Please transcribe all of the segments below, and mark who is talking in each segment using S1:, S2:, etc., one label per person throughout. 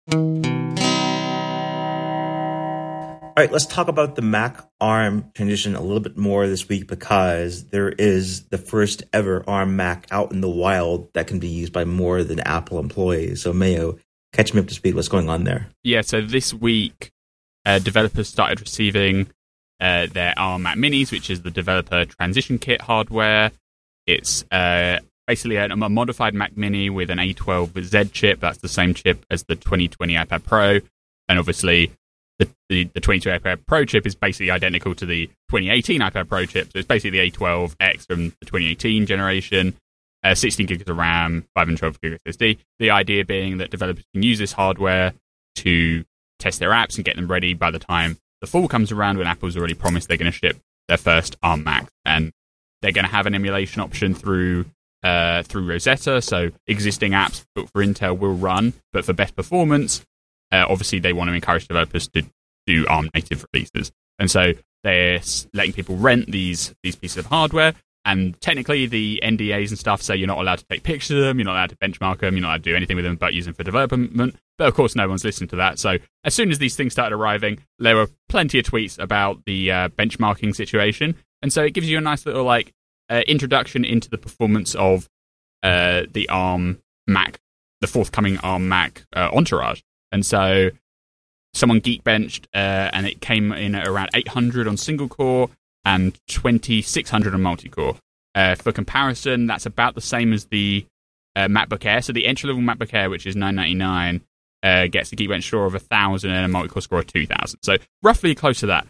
S1: All right, let's talk about the Mac ARM transition a little bit more this week, because there is the first ever ARM Mac out in the wild that can be used by more than Apple employees. So Mayo, catch me up to speed. What's going on there?
S2: Yeah, so this week, developers started receiving their ARM Mac Minis, which is the developer transition kit hardware. It's basically a modified Mac Mini with an A12Z chip. That's the same chip as the 2020 iPad Pro. And obviously, the 2020 iPad Pro chip is basically identical to the 2018 iPad Pro chip. So it's basically the A12X from the 2018 generation. 16 gigs of RAM, 512 gigs SSD. The idea being that developers can use this hardware to test their apps and get them ready by the time the fall comes around, when Apple's already promised they're going to ship their first ARM Mac. And they're going to have an emulation option through Rosetta, so existing apps built for Intel will run, but for best performance, obviously they want to encourage developers to do ARM native releases. And so they're letting people rent these pieces of hardware, and technically the NDAs and stuff say you're not allowed to take pictures of them, you're not allowed to benchmark them, you're not allowed to do anything with them but use them for development. But of course no one's listened to that. So as soon as these things started arriving, there were plenty of tweets about the benchmarking situation. And so it gives you a nice little introduction into the performance of the ARM Mac, the forthcoming ARM Mac Entourage. And so someone Geekbenched, and it came in at around 800 on single core and 2600 on multi-core. For comparison, that's about the same as the MacBook Air. So the entry-level MacBook Air, which is $999, gets a Geekbench score of 1,000 and a multi-core score of 2,000. So roughly close to that.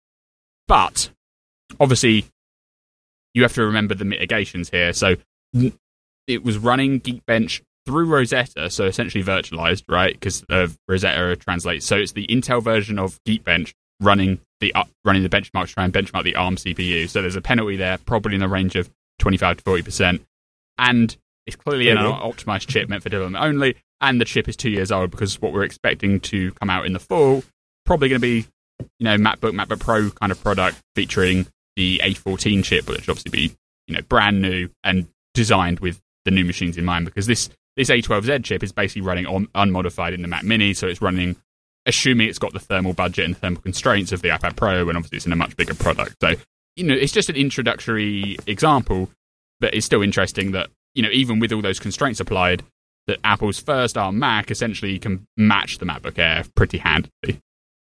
S2: But obviously, you have to remember the mitigations here. So it was running Geekbench through Rosetta, so essentially virtualized, right? Because Rosetta translates. So it's the Intel version of Geekbench running the benchmark to try and benchmark the ARM CPU. So there's a penalty there, probably in the range of 25 to 40%. And it's clearly an optimized chip meant for development only. And the chip is 2 years old, because what we're expecting to come out in the fall, probably going to be, MacBook Pro kind of product featuring the A14 chip, which will obviously be, brand new and designed with the new machines in mind, because this A12Z chip is basically running unmodified in the Mac Mini, so it's running, assuming it's got the thermal budget and thermal constraints of the iPad Pro, and obviously it's in a much bigger product. So, it's just an introductory example, but it's still interesting that, even with all those constraints applied, that Apple's first ARM Mac essentially can match the MacBook Air pretty handily.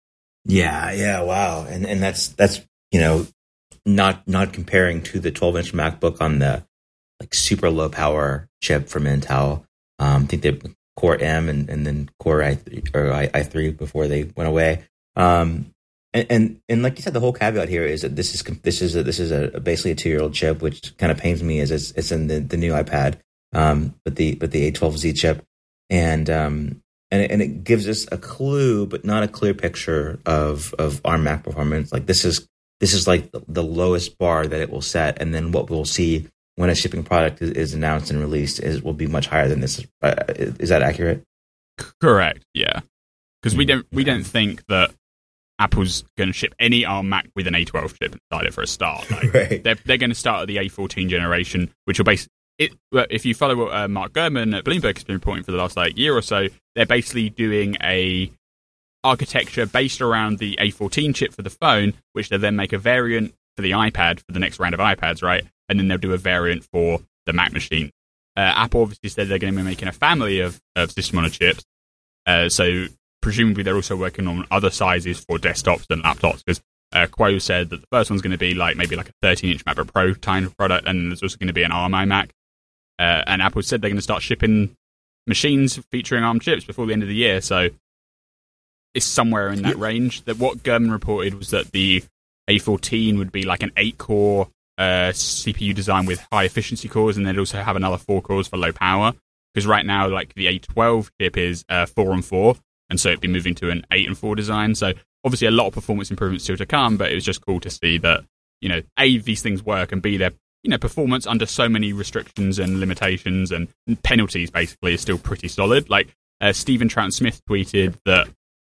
S1: Yeah, wow. And that's not comparing to the 12-inch MacBook on the super low power chip from Intel. I think they Core M and then Core i3 before they went away. And like you said, the whole caveat here is that this is basically a 2-year-old chip, which kind of pains me as it's in the new iPad, but the A12Z chip, and it gives us a clue, but not a clear picture of ARM Mac performance. Like this is like the lowest bar that it will set, and then what we'll see when a shipping product is announced and released will be much higher than this. Is that accurate?
S2: Correct. Yeah, because we don't think that Apple's going to ship any ARM Mac with an A12 chip inside it for a start.
S1: Right.
S2: They're going to start at the A14 generation, which will basically, if you follow what Mark Gurman at Bloomberg has been reporting for the last year or so, they're basically doing a architecture based around the A14 chip for the phone, which they'll then make a variant for the iPad for the next round of iPads, right? And then they'll do a variant for the Mac machine. Apple obviously said they're going to be making a family of system on a chips. So presumably they're also working on other sizes for desktops and laptops, because Kuo said that the first one's going to be maybe a 13-inch MacBook Pro kind of product, and there's also going to be an ARM iMac. And Apple said they're going to start shipping machines featuring ARM chips before the end of the year, so it's somewhere in that range. That what Gurman reported was that the A14 would be like an 8-core CPU design with high efficiency cores, and they'd also have another 4 cores for low power, because right now the A12 chip is 4-on-4, and so it'd be moving to an 8-and-4 design. So obviously a lot of performance improvements still to come, but it was just cool to see that, A, these things work, and B, their performance under so many restrictions and limitations and penalties basically is still pretty solid. Stephen Troughton-Smith tweeted that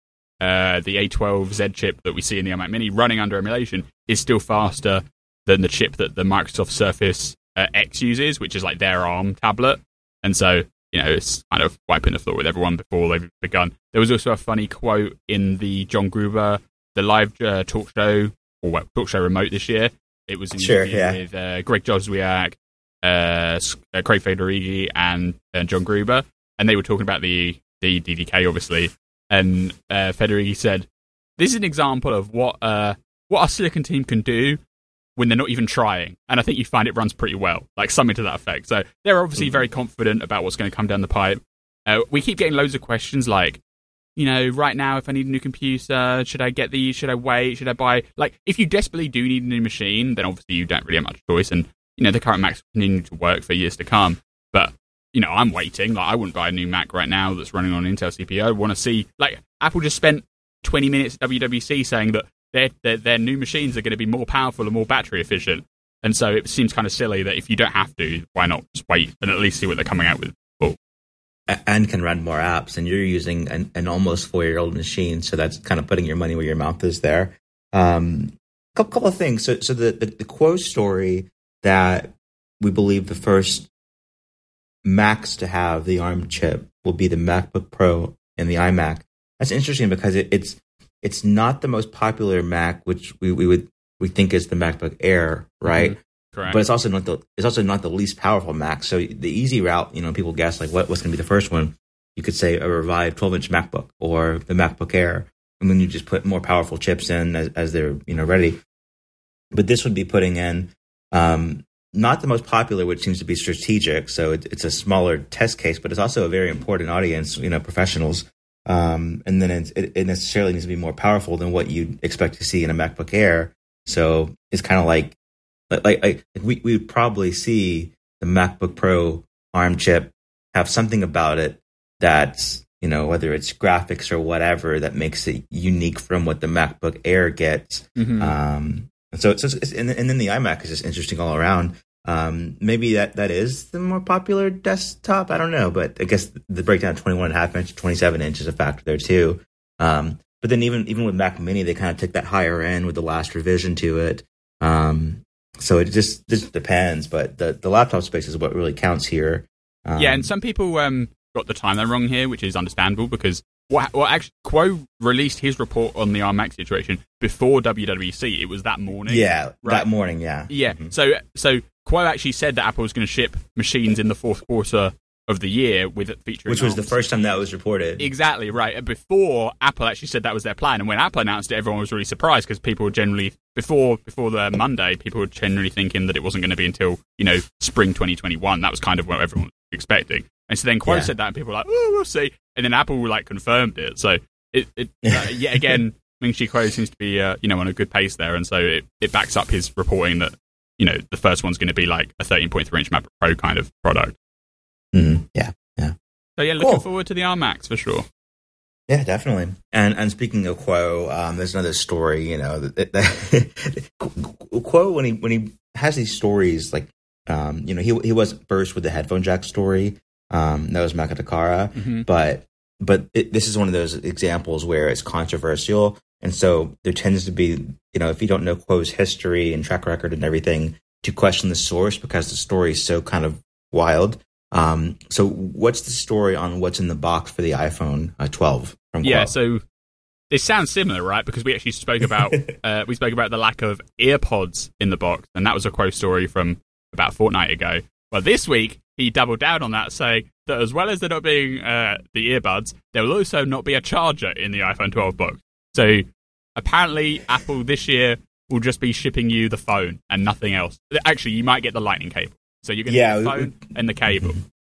S2: the A12Z chip that we see in the iMac Mini running under emulation is still faster than the chip that the Microsoft Surface X uses, which is their ARM tablet. And so, it's kind of wiping the floor with everyone before they've begun. There was also a funny quote in the John Gruber, the live talk show, or talk show remote this year. It was with Greg Joswiak, Craig Federighi, and John Gruber, and they were talking about the DDK, obviously. And Federighi said, "This is an example of what our Silicon team can do when they're not even trying." And I think you find it runs pretty well, like something to that effect. So they're obviously very confident about what's going to come down the pipe. We keep getting loads of questions like, right now, if I need a new computer, should I get these? Should I wait? Should I buy? Like, if you desperately do need a new machine, then obviously you don't really have much choice. And, the current Macs will continue to work for years to come. But, I'm waiting. Like, I wouldn't buy a new Mac right now that's running on an Intel CPU. I want to see, like, Apple just spent 20 minutes at WWDC saying that their new machines are going to be more powerful and more battery efficient. And so it seems kind of silly that if you don't have to, why not just wait and at least see what they're coming out with?
S1: And can run more apps, and you're using an almost 4-year-old machine, so that's kind of putting your money where your mouth is there. Couple of things. So the Kuo story that we believe the first Macs to have the ARM chip will be the MacBook Pro and the iMac. That's interesting because it's not the most popular Mac, which we think is the MacBook Air, right? Mm-hmm.
S2: Correct.
S1: But it's also not the least powerful Mac. So the easy route, people guess like what's going to be the first one. You could say a revived 12-inch MacBook or the MacBook Air, and then you just put more powerful chips in as they're ready. But this would be putting in not the most popular, which seems to be strategic. So it's a smaller test case, but it's also a very important audience, professionals. And then it necessarily needs to be more powerful than what you'd expect to see in a MacBook Air. So it's kind of like we would probably see the MacBook Pro ARM chip have something about it that's, whether it's graphics or whatever, that makes it unique from what the MacBook Air gets.
S2: Mm-hmm.
S1: And then the iMac is just interesting all around. Maybe that is the more popular desktop. I don't know, but I guess the breakdown of 21.5 inch, 27 inch is a factor there too. But then even with Mac Mini, they kind of took that higher end with the last revision to it. So it just depends, but the laptop space is what really counts here.
S2: And some people got the timeline wrong here, which is understandable because actually Kuo released his report on the ARM Mac situation before WWDC. It was that morning.
S1: Yeah,
S2: right?
S1: That morning, yeah.
S2: Yeah, mm-hmm. So Kuo actually said that Apple was going to ship machines in the fourth quarter of the year with it featuring
S1: which was
S2: ARMs.
S1: The first time that was reported.
S2: Exactly, right. Before Apple actually said that was their plan. And when Apple announced it, everyone was really surprised because people were generally, before the Monday, people were generally thinking that it wasn't going to be until, spring 2021. That was kind of what everyone was expecting. And so then Kuo said that and people were like, oh, we'll see. And then Apple confirmed it. So yet again, Ming-Chi Kuo seems to be, on a good pace there. And so it backs up his reporting that, the first one's going to be like a 13.3-inch MacBook Pro kind of product.
S1: Mm-hmm. Yeah.
S2: So yeah, looking forward to the ARM Macs for sure.
S1: Yeah, definitely. And speaking of Kuo, there's another story. Kuo when he has these stories, like he wasn't first with the headphone jack story. That was Makotakara,
S2: mm-hmm.
S1: but this is one of those examples where it's controversial, and so there tends to be, if you don't know Kuo's history and track record and everything, to question the source because the story is so kind of wild. So what's the story on what's in the box for the iPhone 12 from Kuo?
S2: Yeah, so this sounds similar, right? Because we actually spoke about the lack of earpods in the box, and that was a Kuo story from about a fortnight ago. Well, this week he doubled down on that, saying that as well as there not being the earbuds, there will also not be a charger in the iPhone 12 box. So apparently Apple this year will just be shipping you the phone and nothing else. Actually, you might get the lightning cable. So you're going to get the phone and the cable.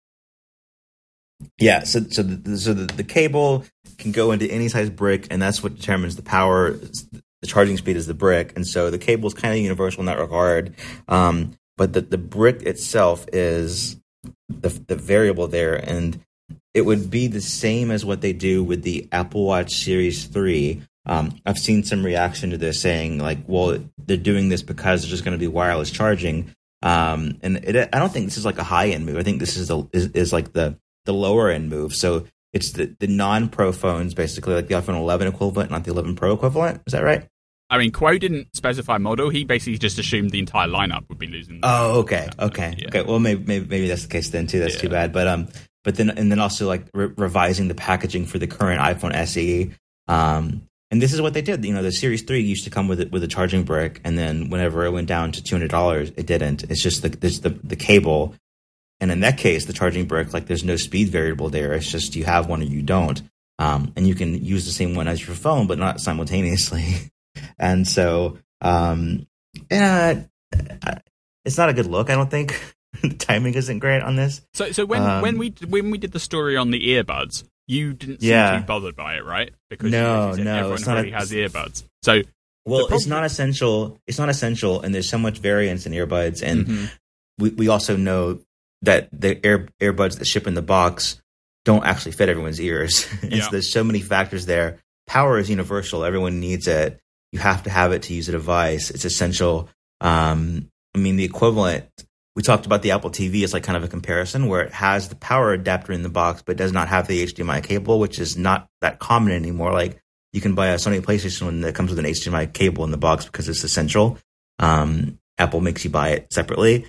S1: Yeah, so the cable can go into any size brick, and that's what determines the power. The charging speed is the brick, and so the cable is kind of universal in that regard. But the brick itself is the variable there, and it would be the same as what they do with the Apple Watch Series 3. I've seen some reaction to this saying, well, they're doing this because there's just going to be wireless charging. I don't think this is like a high-end move. I think this is the lower-end move. So it's the non-Pro phones, basically, like the iPhone 11 equivalent, not the 11 Pro equivalent. Is that right?
S2: I mean, Kuo didn't specify model. He basically just assumed the entire lineup would be losing.
S1: Oh, okay. Okay. Well, maybe that's the case then too. That's too bad. But but then also like revising the packaging for the current iPhone SE. And this is what they did. You know, the Series 3 used to come with a charging brick, and then whenever it went down to $200, it didn't. It's just the cable. And in that case, the charging brick, like there's no speed variable there. It's just you have one or you don't. And you can use the same one as your phone, but not simultaneously. And so, yeah, it's not a good look, I don't think. The timing isn't great on this.
S2: So when we did the story on the earbuds, you didn't seem too bothered by it, right? Because everyone already has earbuds. So
S1: it's not essential. It's not essential, and there's so much variance in earbuds, and we also know that the earbuds that ship in the box don't actually fit everyone's ears. And so there's so many factors there. Power is universal. Everyone needs it. You have to have it to use a device. It's essential. I mean, the equivalent, we talked about the Apple TV as like kind of a comparison where it has the power adapter in the box, but does not have the HDMI cable, which is not that common anymore. Like you can buy a Sony PlayStation that comes with an HDMI cable in the box because it's essential. Apple makes you buy it separately.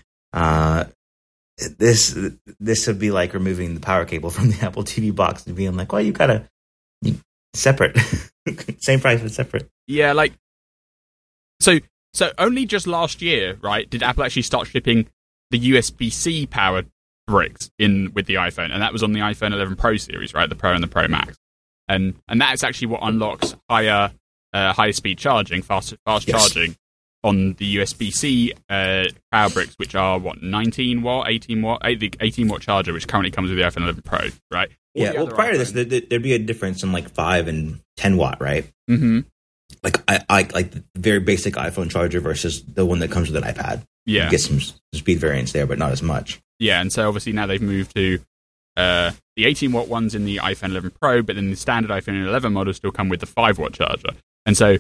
S1: This would be like removing the power cable from the Apple TV box and being like, well, you separate, same price but separate.
S2: Yeah, like so only just last year, right? Did Apple actually start shipping the USB-C powered bricks in with the iPhone, and that was on the iPhone 11 Pro series, right? The Pro and the Pro Max, and that's actually what unlocks higher speed charging, fast charging on the USB-C power bricks, which are 19 watt, 18 watt, the 18 watt charger, which currently comes with the iPhone 11 Pro, right?
S1: Well, prior to this, there'd be a difference in like 5 and 10 watt, right?
S2: Mm-hmm.
S1: Like I like the very basic iPhone charger versus the one that comes with an iPad.
S2: Yeah,
S1: you get some speed variance there, but not as much.
S2: Yeah, and so obviously now they've moved to the 18 watt ones in the iPhone 11 Pro, but then the standard iPhone 11 models still come with the 5 watt charger, and so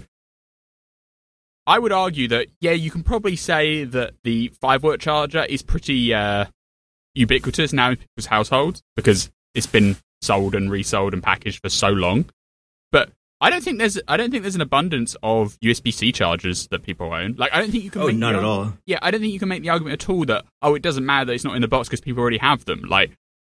S2: I would argue that, yeah, you can probably say that the 5 watt charger is pretty ubiquitous now in people's households because it's been sold and resold and packaged for so long. But I don't think there's an abundance of USB-C chargers that people own. Like, I don't think you can.
S1: Oh, not at all.
S2: Yeah, I don't think you can make the argument at all that it doesn't matter that it's not in the box because people already have them. Like,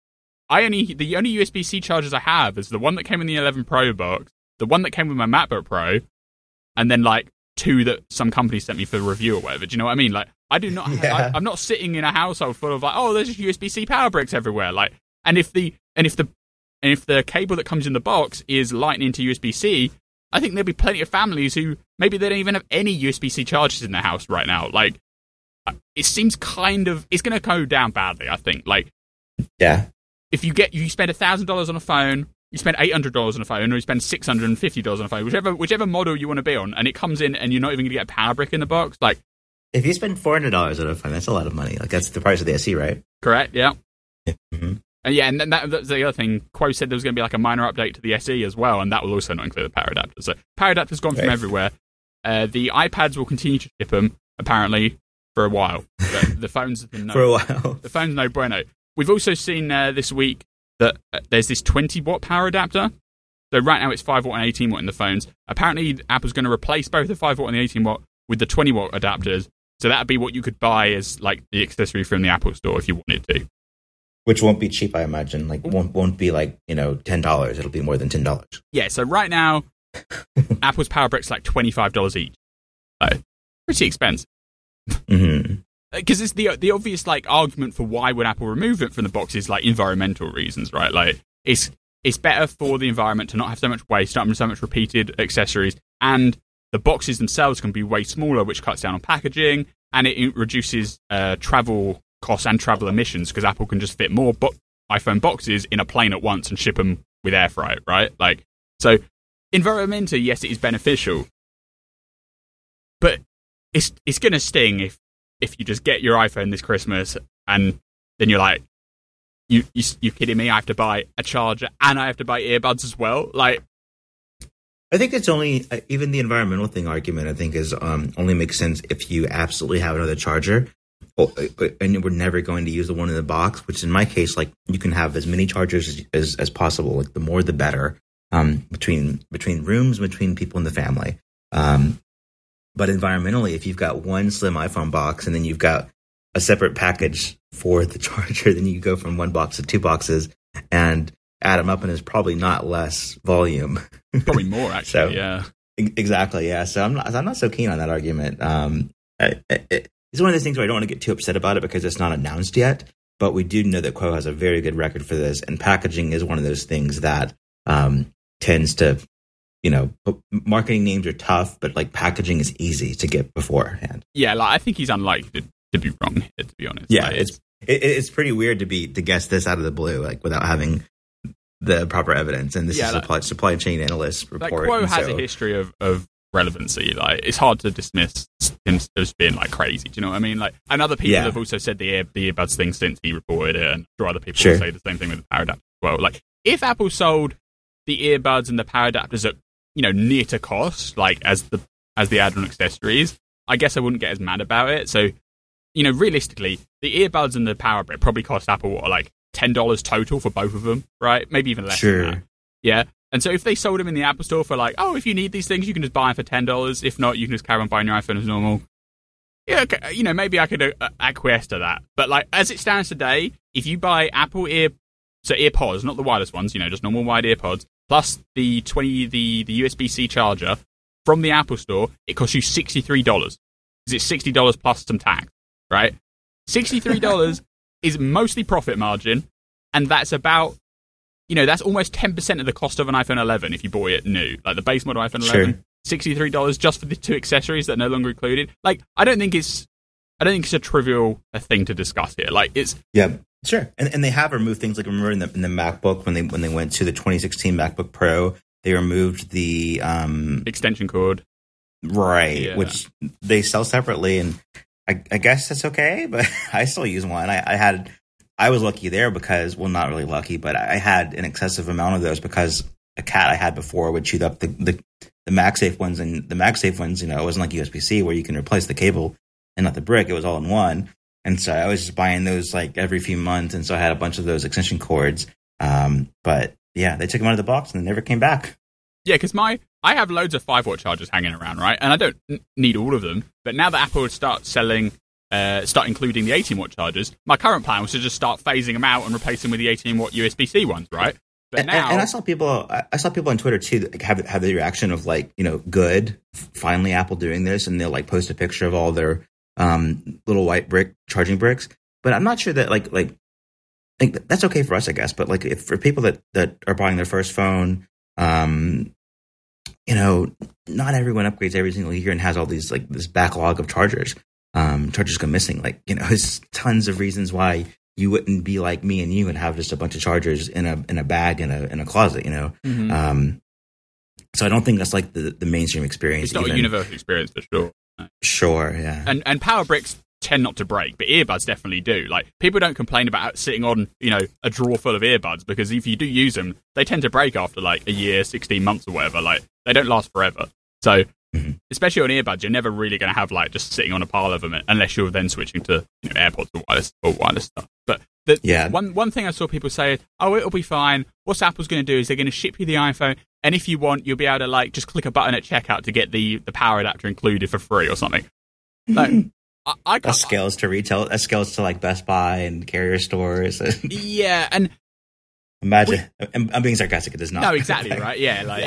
S2: the only USB-C chargers I have is the one that came in the 11 Pro box, the one that came with my MacBook Pro, and then like 2 that some company sent me for review or whatever. Do you know what I mean? Like, I do not. Yeah. I'm not sitting in a household full of like, oh, there's just USB-C power bricks everywhere. Like, and if the cable that comes in the box is Lightning to USB-C, I think there'll be plenty of families who maybe they don't even have any USB-C chargers in their house right now. Like, it seems it's going to go down badly. I think. Like,
S1: yeah,
S2: if you spend $1,000 on a phone. You spend $800 on a phone, or you spend $650 on a phone, whichever model you want to be on, and it comes in, and you're not even going to get a power brick in the box. Like,
S1: if you spend $400 on a phone, that's a lot of money. Like, that's the price of the SE, right?
S2: Correct. Yeah.
S1: Mm-hmm.
S2: And yeah, and that's the other thing. Quo said there was going to be like a minor update to the SE as well, and that will also not include the power adapter. So power adapter's gone from everywhere. The iPads will continue to ship them apparently for a while. The phones have been
S1: for a while.
S2: The phone's no bueno. We've also seen this week that there's this 20 watt power adapter. So right now it's 5 watt and 18 watt in the phones. Apparently Apple's going to replace both the 5 watt and the 18 watt with the 20 watt adapters. So that'd be what you could buy as like the accessory from the Apple Store if you wanted to.
S1: Which won't be cheap, I imagine. Like won't be like, $10. It'll be more than $10.
S2: Yeah, so right now Apple's power bricks like $25 each. So pretty expensive.
S1: Mm-hmm.
S2: Because it's the obvious like argument for why would Apple remove it from the box is like environmental reasons, right? Like it's better for the environment to not have so much waste, not have so much repeated accessories, and the boxes themselves can be way smaller, which cuts down on packaging, and it reduces travel costs and travel emissions because Apple can just fit more iPhone boxes in a plane at once and ship them with air freight, right? Like, so environmentally, yes, it is beneficial, but it's going to sting if you just get your iPhone this Christmas and then you're like, you kidding me? I have to buy a charger and I have to buy earbuds as well. Like,
S1: I think it's only even the environmental thing argument. I think is only makes sense if you absolutely have another charger, and we're never going to use the one in the box. Which in my case, like you can have as many chargers as possible. Like the more the better. Between rooms, between people in the family. But environmentally, if you've got one slim iPhone box and then you've got a separate package for the charger, then you go from one box to 2 boxes. and add them up, and it's probably not less volume.
S2: Probably more, actually.
S1: So,
S2: yeah,
S1: exactly. Yeah. So I'm not so keen on that argument. It's one of those things where I don't want to get too upset about it because it's not announced yet. But we do know that Kuo has a very good record for this, and packaging is one of those things that tends to, marketing names are tough, but like packaging is easy to get beforehand.
S2: Yeah, like I think he's unlikely to be wrong here, to be honest.
S1: Yeah,
S2: like,
S1: it's pretty weird to guess this out of the blue, like without having the proper evidence. And this is supply chain analyst report.
S2: Like Kuo has a history of relevancy. Like it's hard to dismiss him as being like crazy. Do you know what I mean? Like, and other people have also said the earbuds thing since he reported it, and sure other people will say the same thing with the power adapter as well. Like if Apple sold the earbuds and the power adapters at near to cost, like as the add-on accessories, I guess I wouldn't get as mad about it. So realistically, the earbuds and the power brick probably cost Apple like $10 total for both of them, right? Maybe even less than that. Yeah. And so if they sold them in the Apple Store for like, oh, if you need these things, you can just buy them for $10. If not, you can just carry on buying your iPhone as normal. Yeah, okay, maybe I could acquiesce to that. But like as it stands today, if you buy Apple EarPods, not the wireless ones, just normal wired EarPods, plus the USB-C charger from the Apple Store, it costs you $63. Because it's $60 plus some tax, right? $63 is mostly profit margin, and that's about, that's almost 10% of the cost of an iPhone 11 if you bought it new. Like the base model iPhone 11, $63 just for the two accessories that are no longer included. Like, I don't think it's a trivial thing to discuss here. Like, it's...
S1: Yeah, sure. And they have removed things, like remember in the MacBook, when they went to the 2016 MacBook Pro, they removed the...
S2: extension cord.
S1: Right, which they sell separately, and I guess that's okay, but I still use one. I was lucky there because, well, not really lucky, but I had an excessive amount of those because a cat I had before would chew up the MagSafe ones, and the MagSafe ones, it wasn't like USB-C where you can replace the cable and not the brick. It was all in one. And so I was just buying those like every few months, and so I had a bunch of those extension cords. But yeah, they took them out of the box and they never came back.
S2: Yeah, because I have loads of 5-watt chargers hanging around, right? And I don't need all of them. But now that Apple would start including the 18-watt chargers, my current plan was to just start phasing them out and replace them with the 18-watt USB-C ones, right? But now,
S1: and I saw people on Twitter too that have the reaction of like, good, finally Apple doing this, and they'll like post a picture of all their little white charging bricks. But I'm not sure that like that's okay for us, I guess. But like if for people that are buying their first phone, not everyone upgrades every single year and has all these like this backlog of chargers. Chargers go missing. Like, there's tons of reasons why you wouldn't be like me and you and have just a bunch of chargers in a bag in a closet,
S2: Mm-hmm.
S1: So I don't think that's like the mainstream experience.
S2: It's not a universal experience for sure.
S1: Sure, yeah.
S2: And power bricks tend not to break, but earbuds definitely do. Like, people don't complain about sitting on, a drawer full of earbuds, because if you do use them, they tend to break after like a year, 16 months or whatever. Like, they don't last forever. So, especially on earbuds, you're never really going to have like just sitting on a pile of them unless you're then switching to AirPods or wireless stuff. But one thing I saw people say, oh, it'll be fine. What Apple's going to do is they're going to ship you the iPhone, and if you want, you'll be able to like just click a button at checkout to get the power adapter included for free or something. Like,
S1: that scales to retail. That scales to like Best Buy and carrier stores.
S2: Yeah, and
S1: imagine. I'm being sarcastic. It does not.
S2: No, exactly right. Yeah, like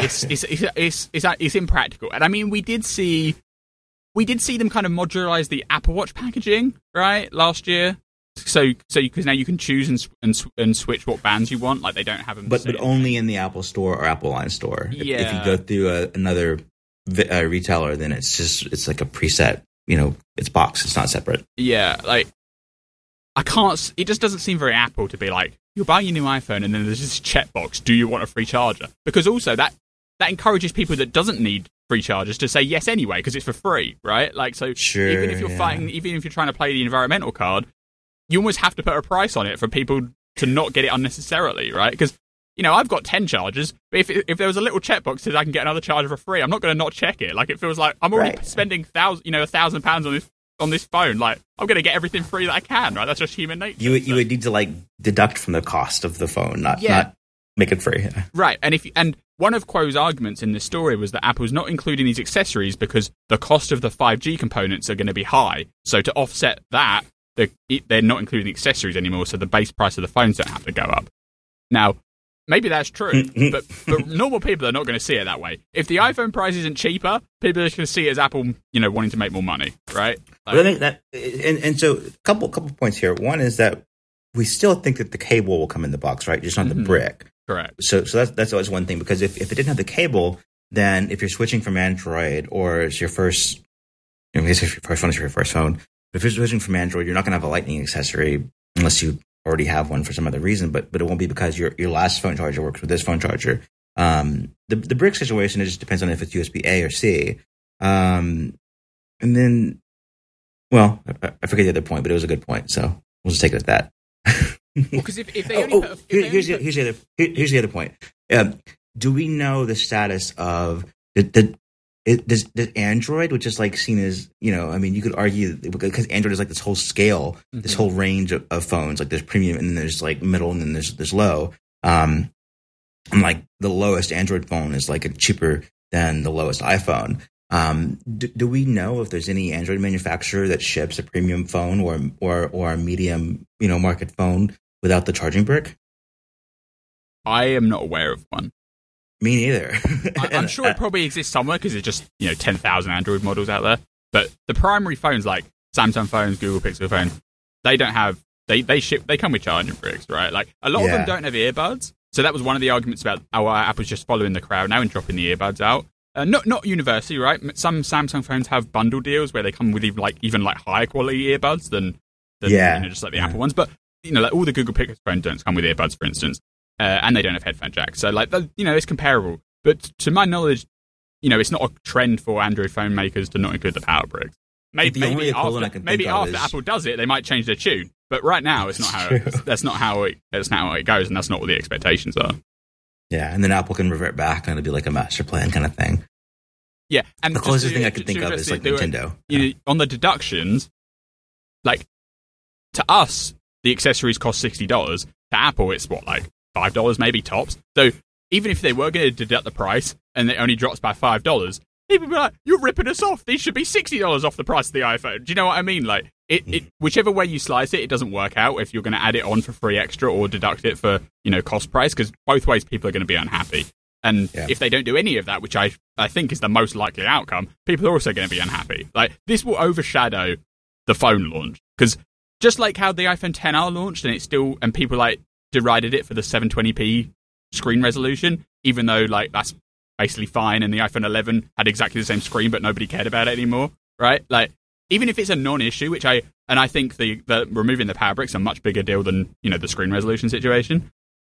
S2: it's impractical. And I mean, we did see them kind of modularize the Apple Watch packaging right last year. So because now you can choose and switch what bands you want. Like, they don't have them,
S1: but only in the Apple Store or Apple Line Store.
S2: Yeah.
S1: If you go through another retailer, then it's like a preset. It's boxed. It's not separate.
S2: Yeah, like I can't. It just doesn't seem very Apple to be like, you're buying your new iPhone and then there's this checkbox. Do you want a free charger? Because also that encourages people that doesn't need free chargers to say yes anyway because it's for free, right? Like, so
S1: sure,
S2: even if you're trying to play the environmental card, you almost have to put a price on it for people to not get it unnecessarily, right? Because I've got 10 chargers, but if there was a little checkbox that says I can get another charger for free, I'm not going to not check it. Like, it feels like I'm already spending £1,000 on this phone. Like, I'm going to get everything free that I can, right? That's just human nature.
S1: You would need to like deduct from the cost of the phone, not make it free.
S2: Right. And one of Kuo's arguments in this story was that Apple's not including these accessories because the cost of the 5G components are going to be high. So to offset that, they're not including accessories anymore, so the base price of the phones don't have to go up. Now, maybe that's true, but normal people are not going to see it that way. If the iPhone price isn't cheaper, people are just going to see it as Apple, wanting to make more money, right?
S1: Like, I think that, and so a couple points here. One is that we still think that the cable will come in the box, right? Just not the brick.
S2: Correct.
S1: So that's always one thing, because if it didn't have the cable, then if you're switching from Android or it's your first, if your first phone is your first phone, but if you're switching from Android, you're not going to have a Lightning accessory unless you already have one for some other reason. But it won't be because your last phone charger works with this phone charger. The brick situation, it just depends on if it's USB A or C. And then, well, I forget the other point, but it was a good point, so we'll just take it at that.
S2: Because if they only
S1: here's the other point. Do we know the status of does Android, which is like seen as, you could argue because Android is like this whole scale, this whole range of phones. Like there's premium, and then there's like middle, and then there's low. And like the lowest Android phone is like cheaper than the lowest iPhone. Do we know if there's any Android manufacturer that ships a premium phone or a medium market phone without the charging brick?
S2: I am not aware of one.
S1: Me neither.
S2: I'm sure it probably exists somewhere because there's just 10,000 Android models out there. But the primary phones like Samsung phones, Google Pixel phones, they don't have they come with charging bricks, right? Like a lot of them don't have earbuds. So that was one of the arguments about Apple's just following the crowd now and dropping the earbuds out. Not universally, right? Some Samsung phones have bundle deals where they come with even higher quality earbuds than just like the Apple ones. But like all the Google Pixel phones don't come with earbuds, for instance. And they don't have headphone jacks. So, it's comparable. But to my knowledge, it's not a trend for Android phone makers to not include the power bricks. Maybe after Apple does it, they might change their tune. But right now, it's not that's not how it goes, and that's not what the expectations are.
S1: Yeah, and then Apple can revert back, and it'll be like a master plan kind of thing.
S2: Yeah, and
S1: the closest thing I could think of is like Nintendo.
S2: On the deductions, like to us, the accessories cost $60. To Apple, it's what, like $5 maybe tops. So even if they were going to deduct the price and it only drops by $5, people would be like, "You're ripping us off. These should be $60 off the price of the iPhone." Do you know what I mean? Like it whichever way you slice it, it doesn't work out if you're going to add it on for free extra or deduct it for cost price, because both ways people are going to be unhappy. And if they don't do any of that, which I think is the most likely outcome, people are also going to be unhappy. Like this will overshadow the phone launch, because just like how the iPhone XR launched and people derided it for the 720p screen resolution, even though that's basically fine, and the iPhone 11 had exactly the same screen, but nobody cared about it anymore, right? Like even if it's a non-issue, which I think the removing the power bricks a much bigger deal than the screen resolution situation.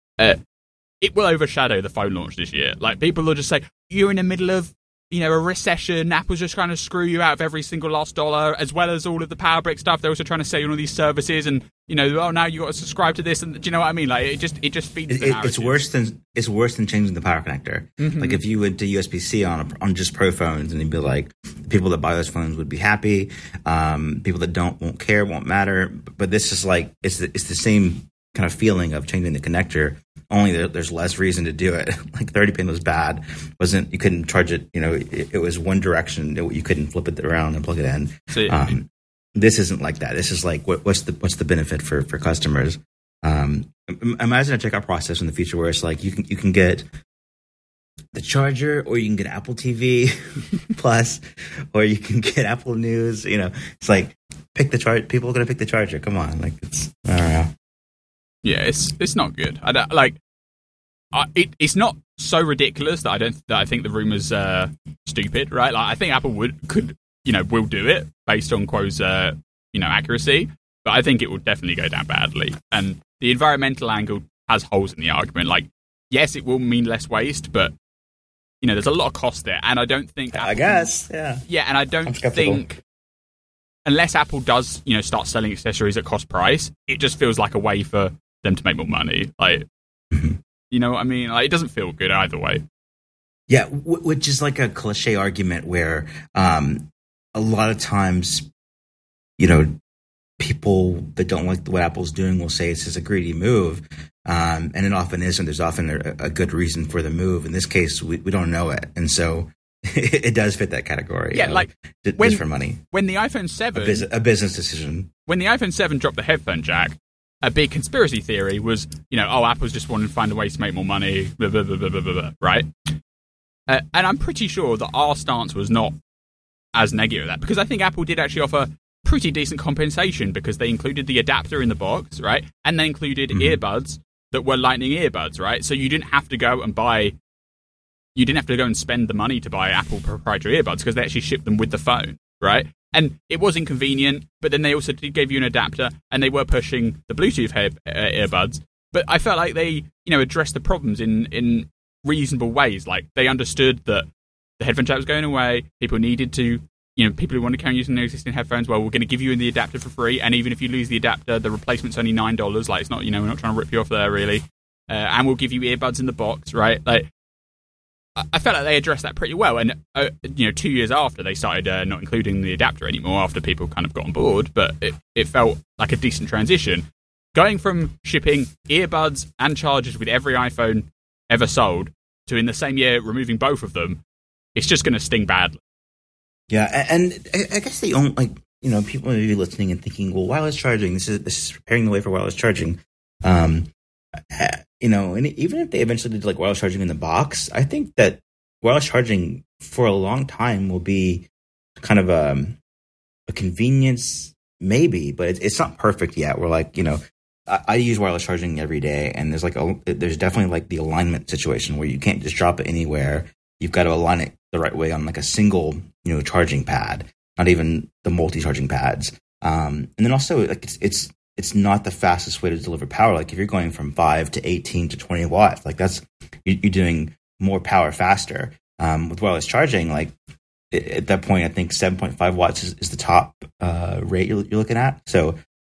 S2: It will overshadow the phone launch this year. Like people will just say, "You're in the middle of a recession. Apple's just trying to screw you out of every single last dollar, as well as all of the power brick stuff. They're also trying to sell you all these services, and now you got to subscribe to this." And do you know what I mean? Like it just feeds the narrative. It's worse than changing the power connector. Mm-hmm. Like if you went to USB-C on just Pro phones, and you'd be like, the people that buy those phones would be happy. People that don't won't care, won't matter. But this is like it's the same kind of feeling of changing the connector. Only there's less reason to do it. Like 30-pin was bad. You couldn't charge it. It was one direction. You couldn't flip it around and plug it in. So,
S1: this isn't like that. This is like what's the benefit for customers? Imagine a checkout process in the future where it's like you can get the charger, or you can get Apple TV Plus, or you can get Apple News. It's like pick the charger. People are gonna pick the charger. Come on, I don't know.
S2: Yeah, it's not good. It's not so ridiculous that I think the rumors are stupid, right? Like I think Apple will do it based on Quo's accuracy, but I think it will definitely go down badly. And the environmental angle has holes in the argument. Like, yes, it will mean less waste, but there's a lot of cost there, and I don't think Apple,
S1: I guess, yeah,
S2: and I don't think. Unless Apple does, start selling accessories at cost price, it just feels like a way for them to make more money. Like, you know what I mean? Like, it doesn't feel good either way.
S1: Yeah, which is like a cliche argument where a lot of times, people that don't like what Apple's doing will say it's just a greedy move. And it often isn't. There's often a good reason for the move. In this case, we don't know it. And so it does fit that category.
S2: Yeah,
S1: just for money.
S2: When the iPhone 7...
S1: A business decision.
S2: When the iPhone 7 dropped the headphone jack, a big conspiracy theory was, Apple's just wanting to find a way to make more money, blah, blah, blah, blah, blah, blah, right? And I'm pretty sure that our stance was not as negative as that, because I think Apple did actually offer pretty decent compensation, because they included the adapter in the box, right? And they included earbuds that were Lightning earbuds, right? So you didn't have to go and spend the money to buy Apple proprietary earbuds, because they actually shipped them with the phone, right? And it was inconvenient, but then they also gave you an adapter, and they were pushing the Bluetooth earbuds. But I felt like they, addressed the problems in reasonable ways. Like, they understood that the headphone jack was going away. People needed to, people who want to carry on using their existing headphones, well, we're going to give you the adapter for free. And even if you lose the adapter, the replacement's only $9. Like, it's not, we're not trying to rip you off there, really. And we'll give you earbuds in the box, right? Like, I felt like they addressed that pretty well. And, 2 years after, they started not including the adapter anymore, after people kind of got on board. But it felt like a decent transition. Going from shipping earbuds and chargers with every iPhone ever sold to, in the same year, removing both of them, it's just going to sting badly.
S1: Yeah, and I guess they own, people may be listening and thinking, well, wireless charging, this is preparing the way for wireless charging. And even if they eventually did wireless charging in the box, I think that wireless charging for a long time will be kind of a convenience, maybe, but it's not perfect yet. We're I use wireless charging every day, and there's definitely the alignment situation where you can't just drop it anywhere. You've got to align it the right way on a single, charging pad, not even the multi-charging pads. And then also it's not the fastest way to deliver power. If you're going from 5 to 18 to 20 watts, you're doing more power faster. With wireless charging, at that point, I think 7.5 watts is the top rate you're looking at. So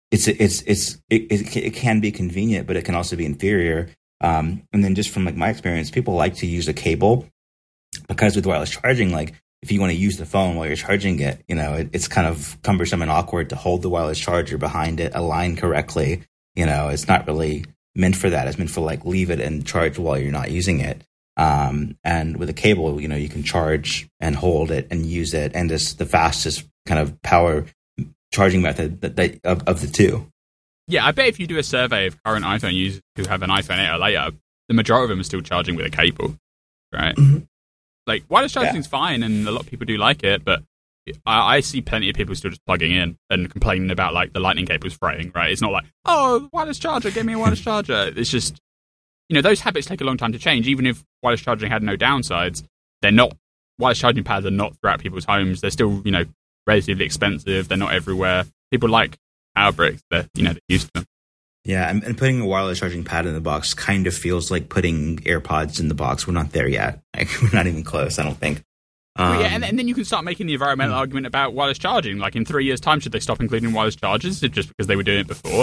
S1: it can be convenient, but it can also be inferior. And then just from my experience, people like to use a cable, because with wireless charging, if you want to use the phone while you're charging it, it's kind of cumbersome and awkward to hold the wireless charger behind it, align correctly. It's not really meant for that. It's meant for leave it and charge while you're not using it. And with a cable, you can charge and hold it and use it, and it's the fastest kind of power charging method of the two.
S2: Yeah, I bet if you do a survey of current iPhone users who have an iPhone 8 or later, the majority of them are still charging with a cable, right? Mm-hmm. Wireless charging is fine, and a lot of people do like it, but I see plenty of people still just plugging in and complaining about the lightning cable's fraying, right? It's not wireless charger, give me a wireless charger. It's just, those habits take a long time to change. Even if wireless charging had no downsides, they're not. Wireless charging pads are not throughout people's homes. They're still, relatively expensive. They're not everywhere. People like power bricks. They're used to them.
S1: Yeah, and putting a wireless charging pad in the box kind of feels like putting AirPods in the box. We're not there yet. We're not even close, I don't think.
S2: And then you can start making the environmental argument about wireless charging. In 3 years' time, should they stop including wireless chargers just because they were doing it before?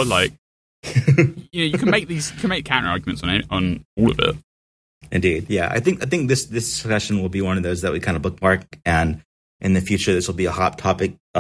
S2: You can make counter arguments on all of it.
S1: Indeed, yeah. I think this discussion will be one of those that we kind of bookmark, and in the future, this will be a hot topic, a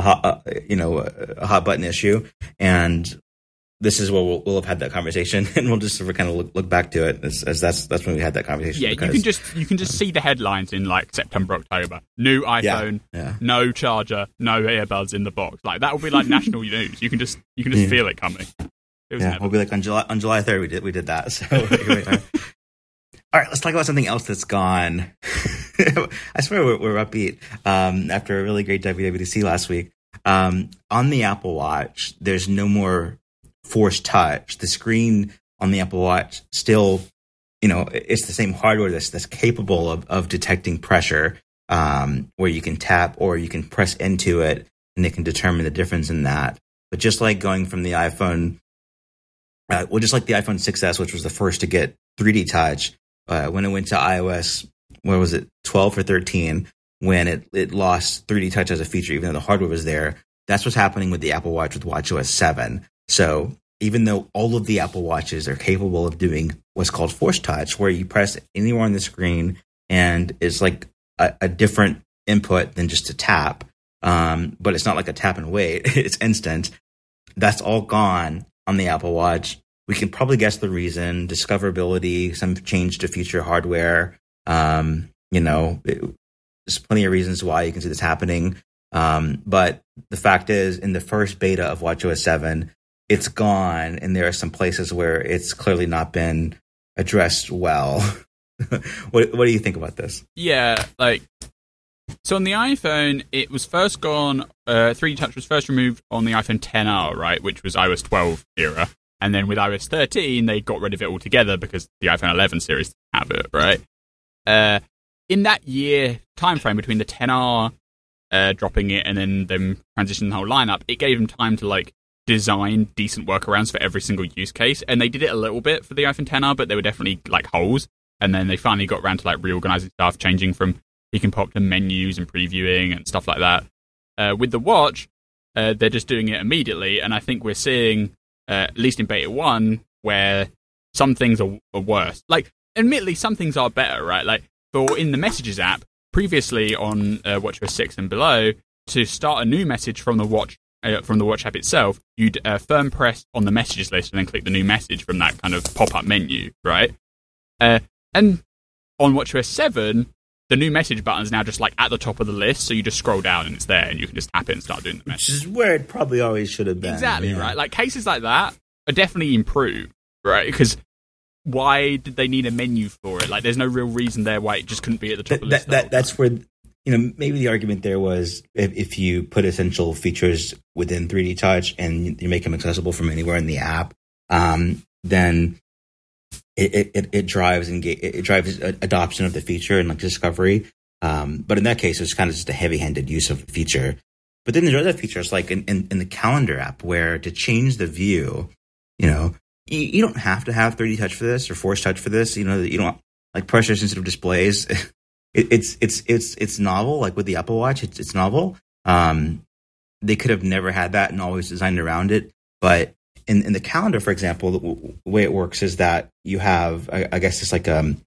S1: hot button issue, and this is where we'll have had that conversation, and we'll just sort of kind of look back to it as that's when we had that conversation.
S2: Yeah, you can just see the headlines in September, October. New iPhone, no charger, no earbuds in the box. That will be national news. You can just feel it coming.
S1: We'll be on July 3rd. We did that. So here we are. All right, let's talk about something else that's gone. I swear we're upbeat after a really great WWDC last week. On the Apple Watch, there's no more Force Touch. The screen on the Apple Watch still, it's the same hardware that's capable of detecting pressure, where you can tap or you can press into it, and it can determine the difference in that. But just like going from the iPhone, just like the iPhone 6s, which was the first to get 3D Touch, when it went to iOS, 12 or 13, when it lost 3D Touch as a feature, even though the hardware was there. That's what's happening with the Apple Watch with watchOS 7. So even though all of the Apple Watches are capable of doing what's called Force Touch, where you press anywhere on the screen and it's a different input than just a tap, but it's not like a tap and wait, it's instant. That's all gone on the Apple Watch. We can probably guess the reason: discoverability, some change to feature hardware. There's plenty of reasons why you can see this happening. But the fact is, in the first beta of watchOS 7, it's gone, and there are some places where it's clearly not been addressed well. What do you think about this?
S2: Yeah, like, so on the iPhone, it was first gone, 3D Touch was first removed on the iPhone XR, right, which was iOS 12 era. And then with iOS 13, they got rid of it altogether because the iPhone 11 series didn't have it, right? In that year time frame between the XR dropping it and then them transitioning the whole lineup, it gave them time to like design decent workarounds for every single use case. And they did it a little bit for the iPhone XR, but they were definitely like holes. And then they finally got around to like reorganizing stuff, changing from peek and pop to menus and previewing and stuff like that. With the watch, they're just doing it immediately. And I think we're seeing, at least in beta 1, where some things are worse. Like, admittedly, some things are better, right? Like, for in the Messages app, previously on WatchOS 6 and below, to start a new message from the watch app itself, you'd firm press on the messages list and then click the new message from that kind of pop-up menu, right? And on WatchOS 7, the new message button is now just like at the top of the list, so you just scroll down and it's there, and you can just tap it and start doing the message.
S1: Which is where it probably always should have been.
S2: Exactly, right? Like, cases like that are definitely improved, right? Because why did they need a menu for it? Like, there's no real reason there why it just couldn't be at the top of the list.
S1: That's where, maybe the argument there was if you put essential features within 3D Touch and you make them accessible from anywhere in the app, then it drives adoption of the feature and like discovery. But in that case, it's kind of just a heavy-handed use of a feature. But then there's other features like in the Calendar app where to change the view, you don't have to have 3D Touch for this or Force Touch for this. You don't like pressure sensitive displays. It's novel. Like with the Apple Watch, it's novel. They could have never had that and always designed around it. But in the Calendar, for example, the way it works is that you have, I guess it's like a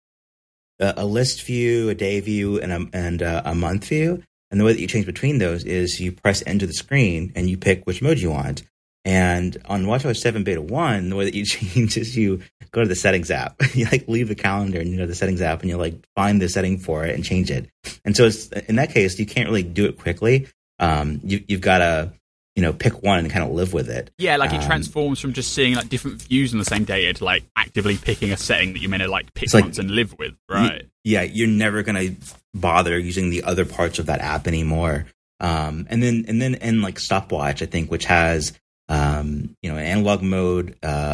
S1: list view, a day view, and a month view. And the way that you change between those is you press enter the screen and you pick which mode you want. And on WatchOS 7 Beta 1, the way that you change is you go to the Settings app. You like leave the Calendar and the Settings app, and you like find the setting for it and change it. And so it's, in that case, you can't really do it quickly. You've got to pick one and kind of live with it.
S2: Yeah, like it transforms from just seeing like different views on the same data to like actively picking a setting that you're meant to like pick once and live with, right?
S1: You're never gonna bother using the other parts of that app anymore. And then in like Stopwatch, I think, which has an analog mode,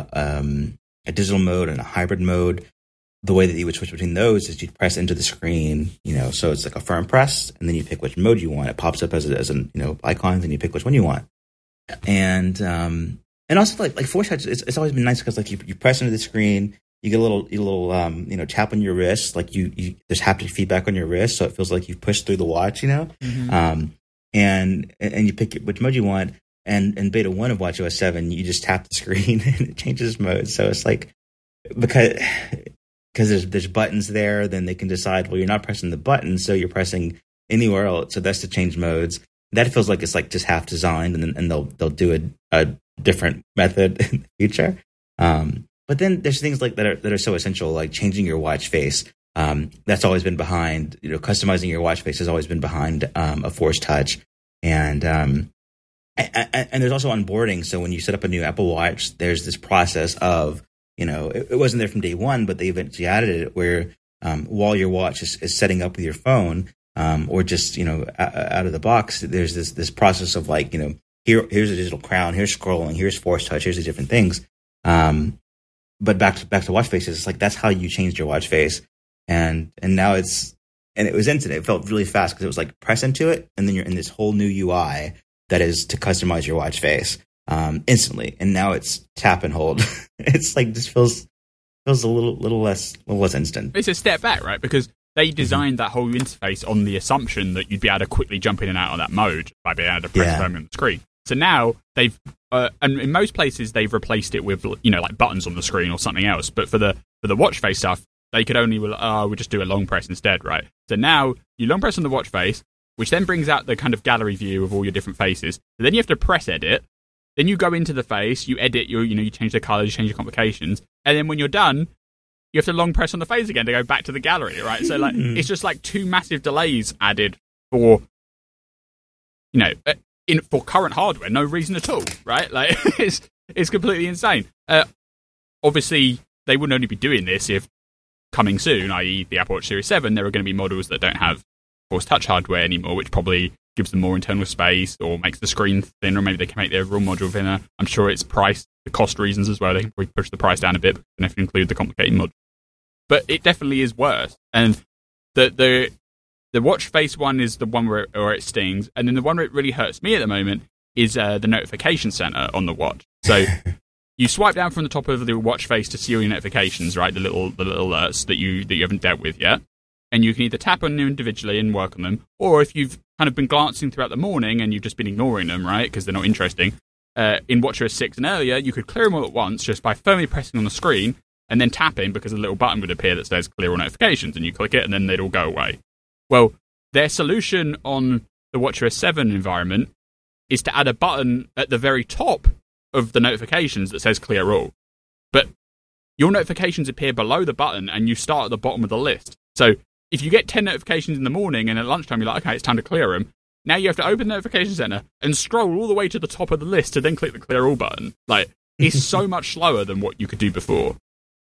S1: a digital mode, and a hybrid mode. The way that you would switch between those is you press into the screen, so it's like a firm press, and then you pick which mode you want. It pops up as an icons, and you pick which one you want. And also like Force Touch, it's always been nice because like you press into the screen, you get a little tap on your wrist, like you there's haptic feedback on your wrist, so it feels like you push through the watch,
S2: Mm-hmm.
S1: And you pick which mode you want. And in Beta 1 of WatchOS 7, you just tap the screen and it changes mode. So it's like because there's buttons there, then they can decide, well, you're not pressing the button, so you're pressing anywhere else. So that's to change modes. That feels like it's like just half designed, and they'll do a different method in the future. But then there's things like that are so essential, like changing your watch face. That's always been behind. Customizing your watch face has always been behind a Force Touch, and there's also onboarding. So when you set up a new Apple Watch, there's this process of it wasn't there from day one, but they eventually added it where while your watch is setting up with your phone. Or just out of the box, there's this process of like here's a digital crown, here's scrolling, here's Force Touch, here's the different things. But back to watch faces, it's like that's how you changed your watch face, and now it was instant. It felt really fast because it was like press into it, and then you're in this whole new UI that is to customize your watch face instantly. And now it's tap and hold. It's like just feels a little less instant.
S2: It's a step back, right? Because they designed that whole interface on the assumption that you'd be able to quickly jump in and out of that mode by being able to press firmly on the screen. So now they've, and in most places they've replaced it with like buttons on the screen or something else. But for the watch face stuff, they could only we'll just do a long press instead, right? So now you long press on the watch face, which then brings out the kind of gallery view of all your different faces. So then you have to press edit. Then you go into the face, you edit you change the colors, you change your complications, and then when you're done, you have to long press on the face again to go back to the gallery, right? So like it's just like two massive delays added for for current hardware, no reason at all, right? Like It's completely insane. Obviously, they wouldn't only be doing this if coming soon, i.e. the Apple Watch Series 7, there are going to be models that don't have Force Touch hardware anymore, which probably gives them more internal space or makes the screen thinner, or maybe they can make their ROM module thinner. I'm sure it's price, the cost reasons as well. They can probably push the price down a bit and if you include the complicated module. But it definitely is worse. And the watch face one is the one where it stings, and then the one where it really hurts me at the moment is the notification center on the watch. So you swipe down from the top of the watch face to see all your notifications, right? The little alerts that you haven't dealt with yet. And you can either tap on them individually and work on them, or if you've kind of been glancing throughout the morning and you've just been ignoring them, right, because they're not interesting, in WatchOS 6 and earlier, you could clear them all at once just by firmly pressing on the screen and then tapping, because a little button would appear that says clear all notifications, and you click it and then they'd all go away. Well, their solution on the WatchOS 7 environment is to add a button at the very top of the notifications that says clear all. But your notifications appear below the button and you start at the bottom of the list. So if you get 10 notifications in the morning and at lunchtime you're like, okay, it's time to clear them, now you have to open the notification center and scroll all the way to the top of the list to then click the clear all button. Like, it's so much slower than what you could do before.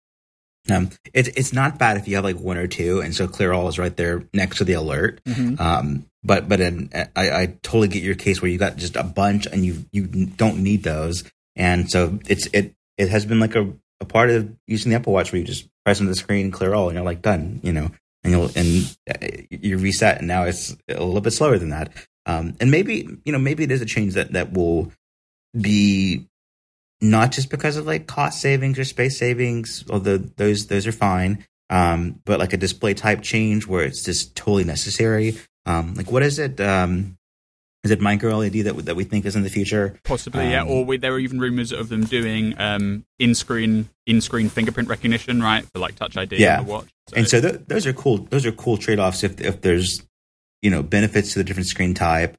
S1: It's not bad if you have like one or two, and so clear all is right there next to the alert. Mm-hmm. But I totally get your case where you got just a bunch and you don't need those, and so it has been like a part of using the Apple Watch where you just press on the screen, clear all, and you're like done, and you reset, and now it's a little bit slower than that. And maybe it is a change that will be not just because of like cost savings or space savings, although those are fine. But like a display type change where it's just totally necessary. Like what is it? Is it micro LED that we think is in the future?
S2: Possibly, yeah. Or there are even rumors of them doing in-screen fingerprint recognition, right, for like Touch ID on the watch. So.
S1: And so those are cool. Those are cool trade-offs if there's benefits to the different screen type.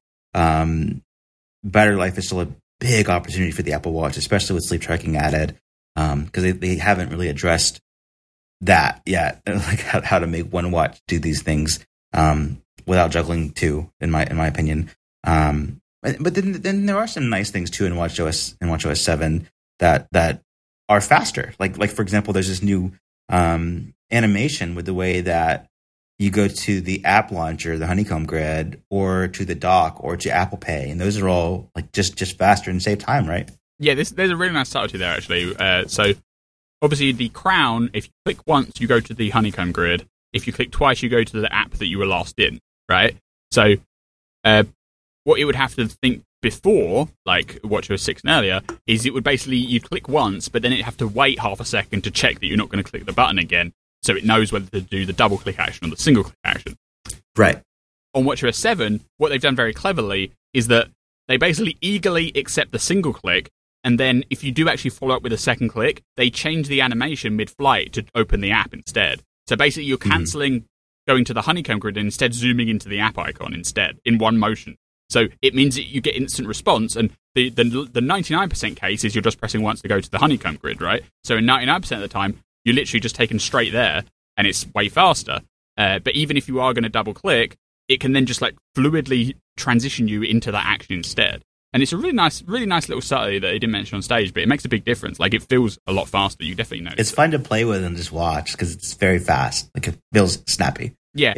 S1: Battery life is still a big opportunity for the Apple Watch, especially with sleep tracking added, because they haven't really addressed that yet, like how to make one watch do these things without juggling two, in my opinion. But then there are some nice things too in WatchOS 7 that are faster. Like for example, there's this new animation with the way that you go to the app launcher, the Honeycomb Grid, or to the dock, or to Apple Pay, and those are all like just faster and save time, right?
S2: Yeah, there's a really nice subtlety there actually. So obviously the crown, if you click once, you go to the Honeycomb Grid. If you click twice, you go to the app that you were last in, right? So what it would have to think before, like WatchOS 6 and earlier, is it would basically, you'd click once, but then it'd have to wait half a second to check that you're not going to click the button again, so it knows whether to do the double click action or the single click action.
S1: Right.
S2: On WatchOS 7, what they've done very cleverly is that they basically eagerly accept the single click, and then if you do actually follow up with a second click, they change the animation mid-flight to open the app instead. So basically you're cancelling going to the Honeycomb Grid and instead zooming into the app icon instead in one motion. So it means that you get instant response, and the 99% case is you're just pressing once to go to the Honeycomb Grid, right? So in 99% of the time, you're literally just taken straight there, and it's way faster. But even if you are going to double click, it can then just like fluidly transition you into that action instead. And it's a really nice little subtlety that they didn't mention on stage, but it makes a big difference. Like, it feels a lot faster. You definitely know.
S1: It's fun to play with and just watch because it's very fast. Like, it feels snappy.
S2: Yeah,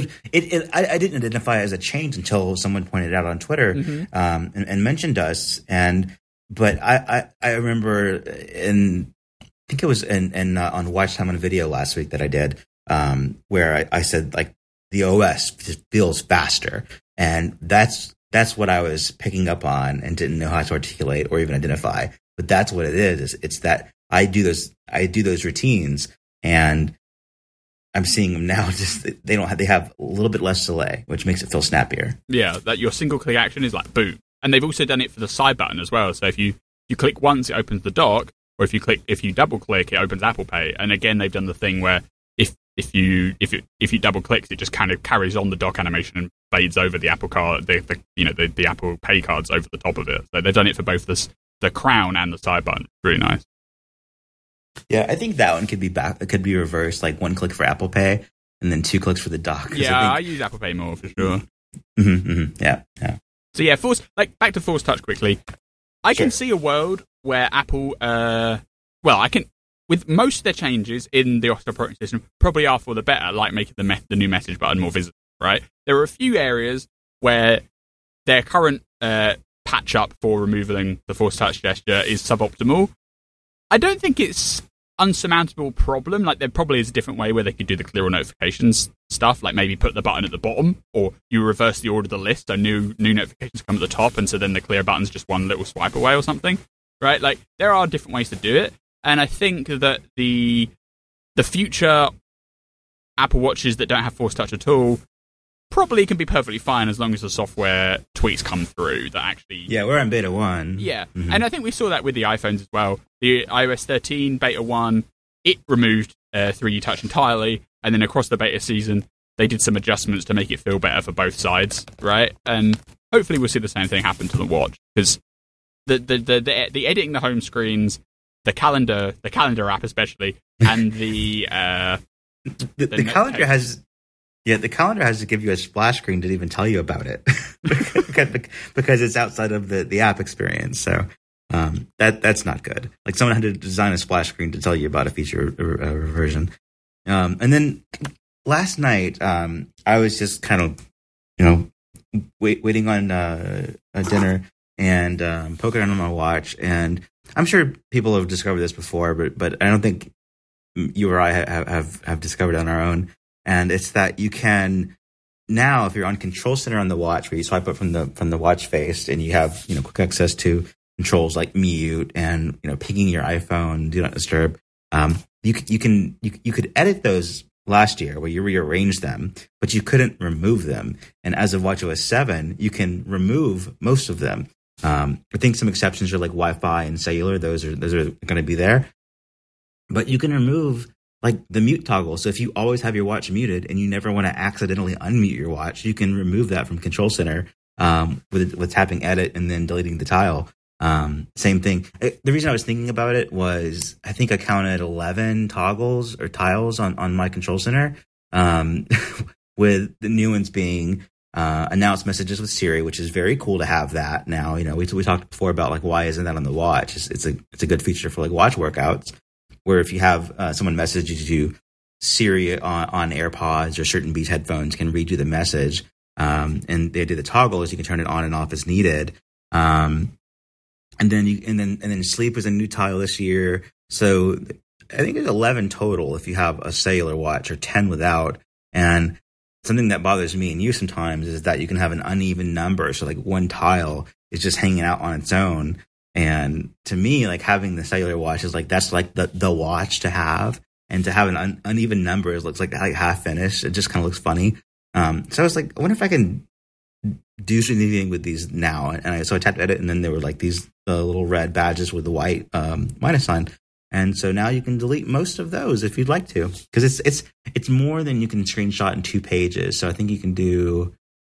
S1: I didn't identify it as a change until someone pointed it out on Twitter and mentioned us. But I remember I think it was on Watch Time on Video last week that I did, where I said like the OS just feels faster, and that's what I was picking up on and didn't know how to articulate or even identify. But that's what it is. It's that I do those routines, and I'm seeing them now. Just they have a little bit less delay, which makes it feel snappier.
S2: Yeah, that your single click action is like boom, and they've also done it for the side button as well. So if you click once, it opens the dock, or if you double click, it opens Apple Pay. And again, they've done the thing where if you double click, it just kind of carries on the dock animation and fades over the Apple card, the Apple Pay cards over the top of it. So they've done it for both the crown and the side button. Really nice.
S1: Yeah, I think that one could be back. It could be reversed, like one click for Apple Pay and then 2 clicks for the dock.
S2: Yeah, I use Apple Pay more for sure.
S1: Yeah.
S2: So yeah, back to Force Touch quickly. I can see a world where Apple, with most of their changes in the operating system, probably are for the better, like making the new message button more visible, right? There are a few areas where their current patch up for removing the Force Touch gesture is suboptimal. I don't think it's unsurmountable problem. Like, there probably is a different way where they could do the clear all notifications stuff, like maybe put the button at the bottom, or you reverse the order of the list, so new notifications come at the top, and so then the clear button's just one little swipe away or something, right? Like, there are different ways to do it, and I think that the future Apple Watches that don't have Force Touch at all probably can be perfectly fine as long as the software tweaks come through that actually...
S1: Yeah, we're on beta 1.
S2: Yeah, and I think we saw that with the iPhones as well. The iOS 13 beta 1, it removed 3D Touch entirely, and then across the beta season, they did some adjustments to make it feel better for both sides, right? And hopefully we'll see the same thing happen to the watch, because the editing the home screens, the calendar app especially, and the
S1: calendar has... Yeah, the calendar has to give you a splash screen to even tell you about it because it's outside of the app experience. So that's not good. Like, someone had to design a splash screen to tell you about a feature version. And then last night, I was just kind of, waiting on a dinner and poking around on my watch. And I'm sure people have discovered this before, but I don't think you or I have discovered it on our own. And it's that you can now, if you're on Control Center on the watch, where you swipe up from the watch face, and you have quick access to controls like mute and pinging your iPhone, do not disturb. You could edit those last year where you rearrange them, but you couldn't remove them. And as of watchOS 7, you can remove most of them. I think some exceptions are like Wi-Fi and cellular; those are going to be there. But you can remove, like, the mute toggle. So if you always have your watch muted and you never want to accidentally unmute your watch, you can remove that from Control Center with tapping edit and then deleting the tile. Same thing. The reason I was thinking about it was I think I counted 11 toggles or tiles on my Control Center, with the new ones being announce messages with Siri, which is very cool to have that now. We talked before about, like, why isn't that on the watch? It's a good feature for, like, watch workouts, where if you have someone messages you, Siri on AirPods or certain Beats headphones can read you the message, and they do the toggles. You can turn it on and off as needed, and then sleep is a new tile this year. So I think there's 11 total if you have a cellular watch, or 10 without. And something that bothers me and you sometimes is that you can have an uneven number. So, like, one tile is just hanging out on its own. And to me, like, having the cellular watch is like, that's like the watch to have, and to have an uneven number looks like half finished. It just kind of looks funny. So I was like, I wonder if I can do anything with these now. And so I tapped edit, and then there were like these little red badges with the white minus sign. And so now you can delete most of those if you'd like to, because it's more than you can screenshot in 2 pages. So I think you can do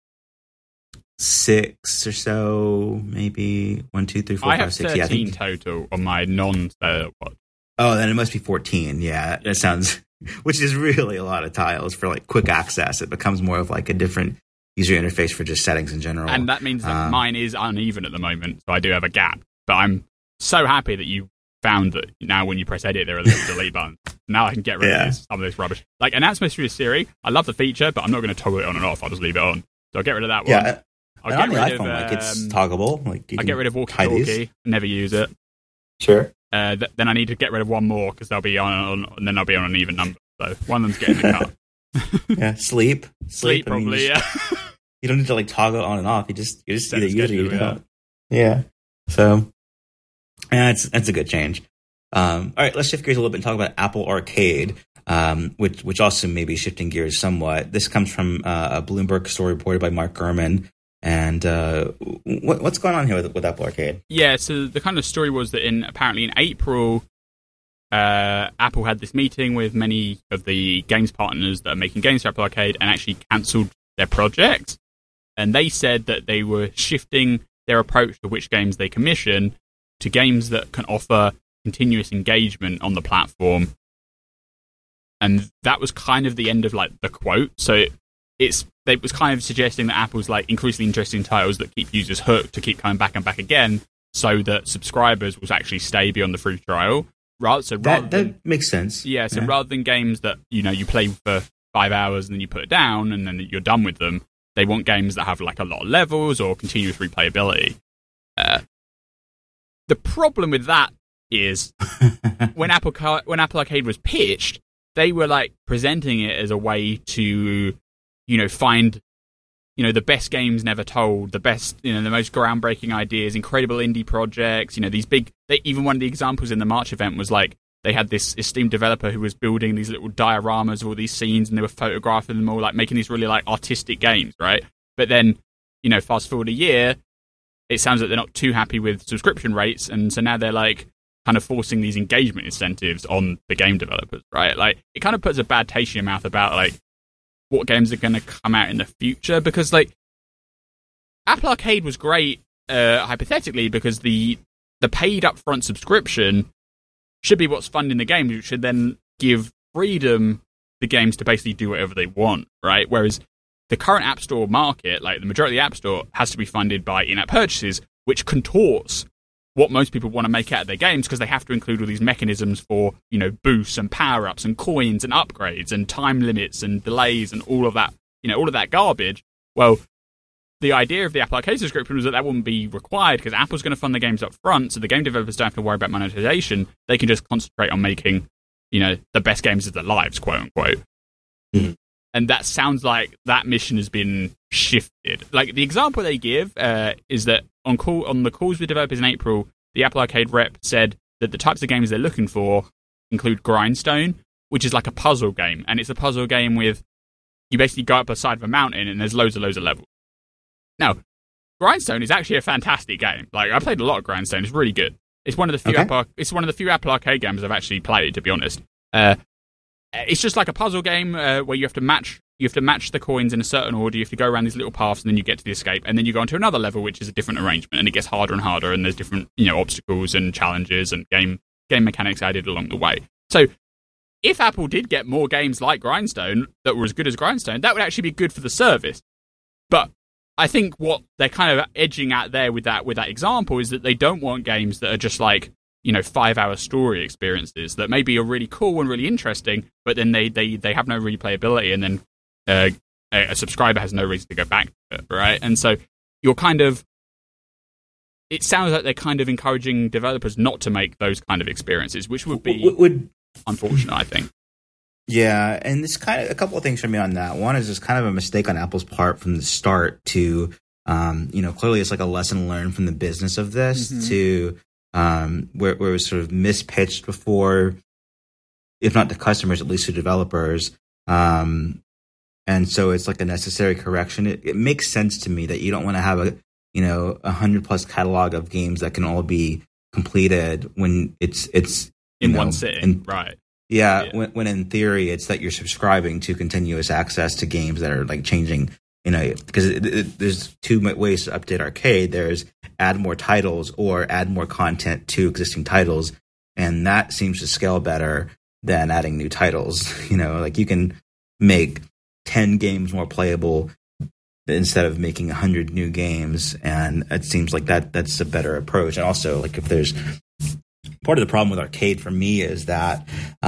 S1: 6 or so, maybe 1, 2, 3, 4, 5, 6.
S2: I have 13 total on my non-cellular watch.
S1: Oh, then it must be 14. Yeah, that sounds, which is really a lot of tiles for, like, quick access. It becomes more of like a different user interface for just settings in general.
S2: And that means that mine is uneven at the moment, so I do have a gap. But I'm so happy that you found that now when you press edit, there are little delete buttons. Now I can get rid of some of this rubbish. Like, announce message with Siri, I love the feature, but I'm not going to toggle it on and off. I'll just leave it on. So I'll get rid of that one.
S1: Yeah.
S2: I'll get rid
S1: iPhone, like, it's toggable. Like,
S2: I'll get rid of walkie-talkie. Never use it.
S1: Sure.
S2: Then I need to get rid of one more because they'll be on, and then they'll be on an even number. So one of them's getting the cut.
S1: Yeah, sleep.
S2: Sleep probably. Yeah.
S1: You don't need to, like, toggle it on and off. You just either use it or you don't. Yeah. So, yeah, that's a good change. All right, let's shift gears a little bit and talk about Apple Arcade, which also may be shifting gears somewhat. This comes from a Bloomberg story reported by Mark Gurman. And what's going on here with Apple Arcade?
S2: Yeah, so the kind of story was that apparently in April, Apple had this meeting with many of the games partners that are making games for Apple Arcade and actually cancelled their project. And they said that they were shifting their approach to which games they commission to games that can offer continuous engagement on the platform. And that was kind of the end of, like, the quote. So it was kind of suggesting that Apple's, like, increasingly interested in titles that keep users hooked to keep coming back and back again, so that subscribers will actually stay beyond the free trial.
S1: That makes sense.
S2: Yeah, so rather than games that you play for 5 hours and then you put it down and then you're done with them, they want games that have like a lot of levels or continuous replayability. The problem with that is when Apple Arcade was pitched, they were like presenting it as a way to, find, the best games never told, the best, the most groundbreaking ideas, incredible indie projects, these big. Even one of the examples in the March event was like they had this esteemed developer who was building these little dioramas of all these scenes, and they were photographing them all, like making these really like artistic games, right? But then, fast forward a year, it sounds like they're not too happy with subscription rates, and so now they're like kind of forcing these engagement incentives on the game developers, right? Like it kind of puts a bad taste in your mouth about like what games are going to come out in the future, because like Apple Arcade was great hypothetically because the paid upfront subscription should be what's funding the game, which should then give freedom the games to basically do whatever they want, right? Whereas the current App Store market, like the majority of the App Store, has to be funded by in-app purchases, which contorts what most people want to make out of their games, because they have to include all these mechanisms for, boosts and power-ups and coins and upgrades and time limits and delays and all of that, all of that garbage. Well, the idea of the Apple Arcade subscription was that wouldn't be required because Apple's going to fund the games up front, so the game developers don't have to worry about monetization. They can just concentrate on making, the best games of their lives, quote unquote. Mm-hmm. And that sounds like that mission has been shifted. Like the example they give is that on the calls with developers in April, the Apple Arcade rep said that the types of games they're looking for include Grindstone, which is like a puzzle game, and it's a puzzle game with you basically go up the side of a mountain and there's loads of levels. Now, Grindstone is actually a fantastic game. Like I played a lot of Grindstone; it's really good. It's one of the few Apple Arcade games I've actually played, to be honest. It's just like a puzzle game where you have to match the coins in a certain order. You have to go around these little paths, and then you get to the escape, and then you go onto another level, which is a different arrangement, and it gets harder and harder, and there's different obstacles and challenges and game mechanics added along the way. So, if Apple did get more games like Grindstone that were as good as Grindstone, that would actually be good for the service. But I think what they're kind of edging at there with that example is that they don't want games that are just like 5-hour story experiences that maybe are really cool and really interesting, but then they have no replayability, and then a subscriber has no reason to go back to it, right? And so it sounds like they're kind of encouraging developers not to make those kind of experiences, which would be unfortunate, I think.
S1: Yeah, and it's kind of a couple of things for me on that. One is just kind of a mistake on Apple's part from the start to, clearly it's like a lesson learned from the business of this to where it was sort of mispitched before, if not to customers, at least to developers. And so it's like a necessary correction. It makes sense to me that you don't want to have a 100+ catalog of games that can all be completed when it's
S2: in one sitting, right?
S1: Yeah, when in theory it's that you're subscribing to continuous access to games that are like changing. Because there's two ways to update Arcade. There's add more titles or add more content to existing titles, and that seems to scale better than adding new titles. Like you can make 10 games more playable instead of making 100 new games, and it seems like that's a better approach. And also, like if there's part of the problem with Arcade for me is that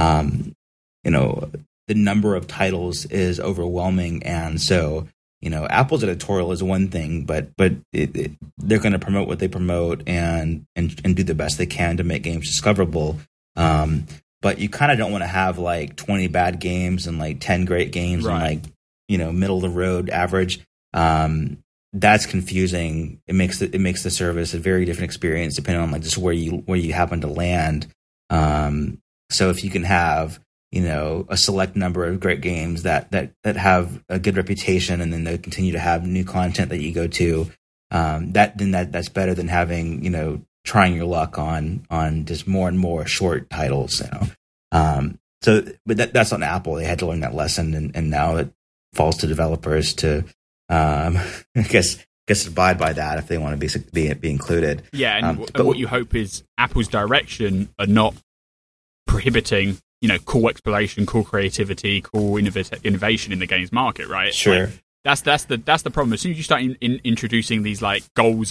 S1: the number of titles is overwhelming, and so Apple's editorial is one thing, but they're going to promote what they promote and do the best they can to make games discoverable. But you kind of don't want to have like 20 bad games and like 10 great games, right, and like middle of the road average. That's confusing. It makes the service a very different experience depending on like just where you happen to land. So if you can have a select number of great games that have a good reputation, and then they continue to have new content that you go to, that's better than having trying your luck on just more and more short titles. But that's on Apple. They had to learn that lesson, and now it falls to developers to I guess abide by that if they want to be included.
S2: Yeah, and what you hope is Apple's direction are not prohibiting cool exploration, cool creativity, cool innovation in the games market, right?
S1: Sure.
S2: Like, that's the problem. As soon as you start introducing these like goals of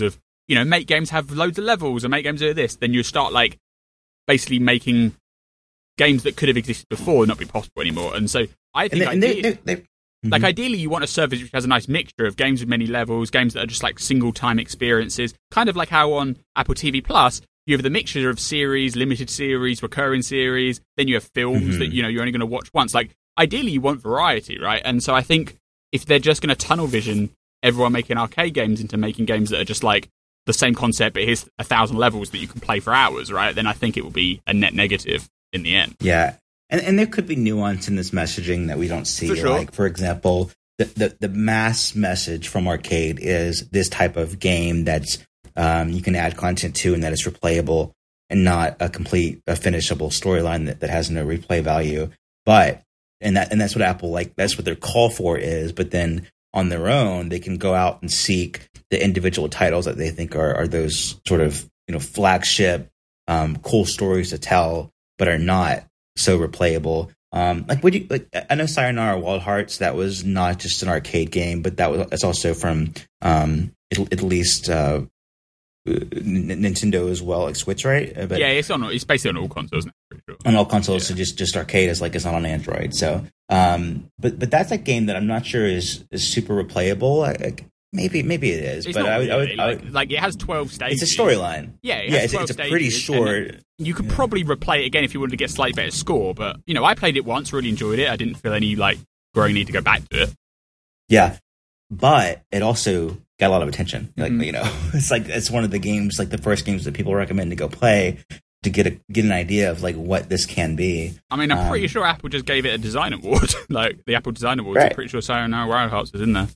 S2: make games have loads of levels and make games do this, then you start like basically making games that could have existed before not be possible anymore. And so I think ideally you want a service which has a nice mixture of games with many levels, games that are just like single time experiences, kind of like how on Apple TV Plus you have the mixture of series, limited series, recurring series, then you have films that you're only going to watch once. Like ideally you want variety, right? And so I think if they're just going to tunnel vision everyone making arcade games into making games that are just like the same concept, but here's 1,000 levels that you can play for hours, right? Then I think it will be a net negative in the end.
S1: Yeah. And there could be nuance in this messaging that we don't see.
S2: For sure.
S1: Like, for example, the mass message from arcade is this type of game that's you can add content to and that is replayable and not a complete, finishable storyline that has no replay value. But and that's what Apple that's what their call for is. But then on their own, they can go out and seek the individual titles that they think are those sort of flagship, cool stories to tell, but are not so replayable. I know Sayonara Wild Hearts, that was not just an arcade game, but that's also from at least Nintendo as well, like Switch, right? But
S2: yeah, it's basically on all consoles now, pretty sure.
S1: On all consoles, so just arcade is it's not on Android. So, but that's a game that I'm not sure is super replayable. Maybe it is,
S2: it's
S1: but
S2: not
S1: I
S2: really.
S1: would
S2: Like it has 12 stages.
S1: It's a storyline.
S2: Yeah,
S1: it's a pretty short.
S2: You could probably replay it again if you wanted to get a slightly better score. But I played it once, really enjoyed it. I didn't feel any growing need to go back to it.
S1: Yeah, but it also got a lot of attention. It's one of the games, like the first games that people recommend to go play to get an idea of what this can be.
S2: I mean, I'm pretty sure Apple just gave it a design award, like the Apple Design Awards.
S1: Right.
S2: I'm pretty sure Sayonara Wild Hearts is in there.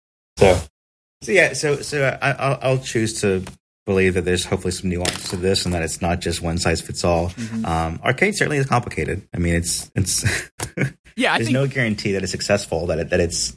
S1: So I'll choose to believe that there's hopefully some nuance to this and that it's not just one size fits all. Arcade certainly is complicated. I mean, it's
S2: yeah.
S1: There's no guarantee that it's successful. That it's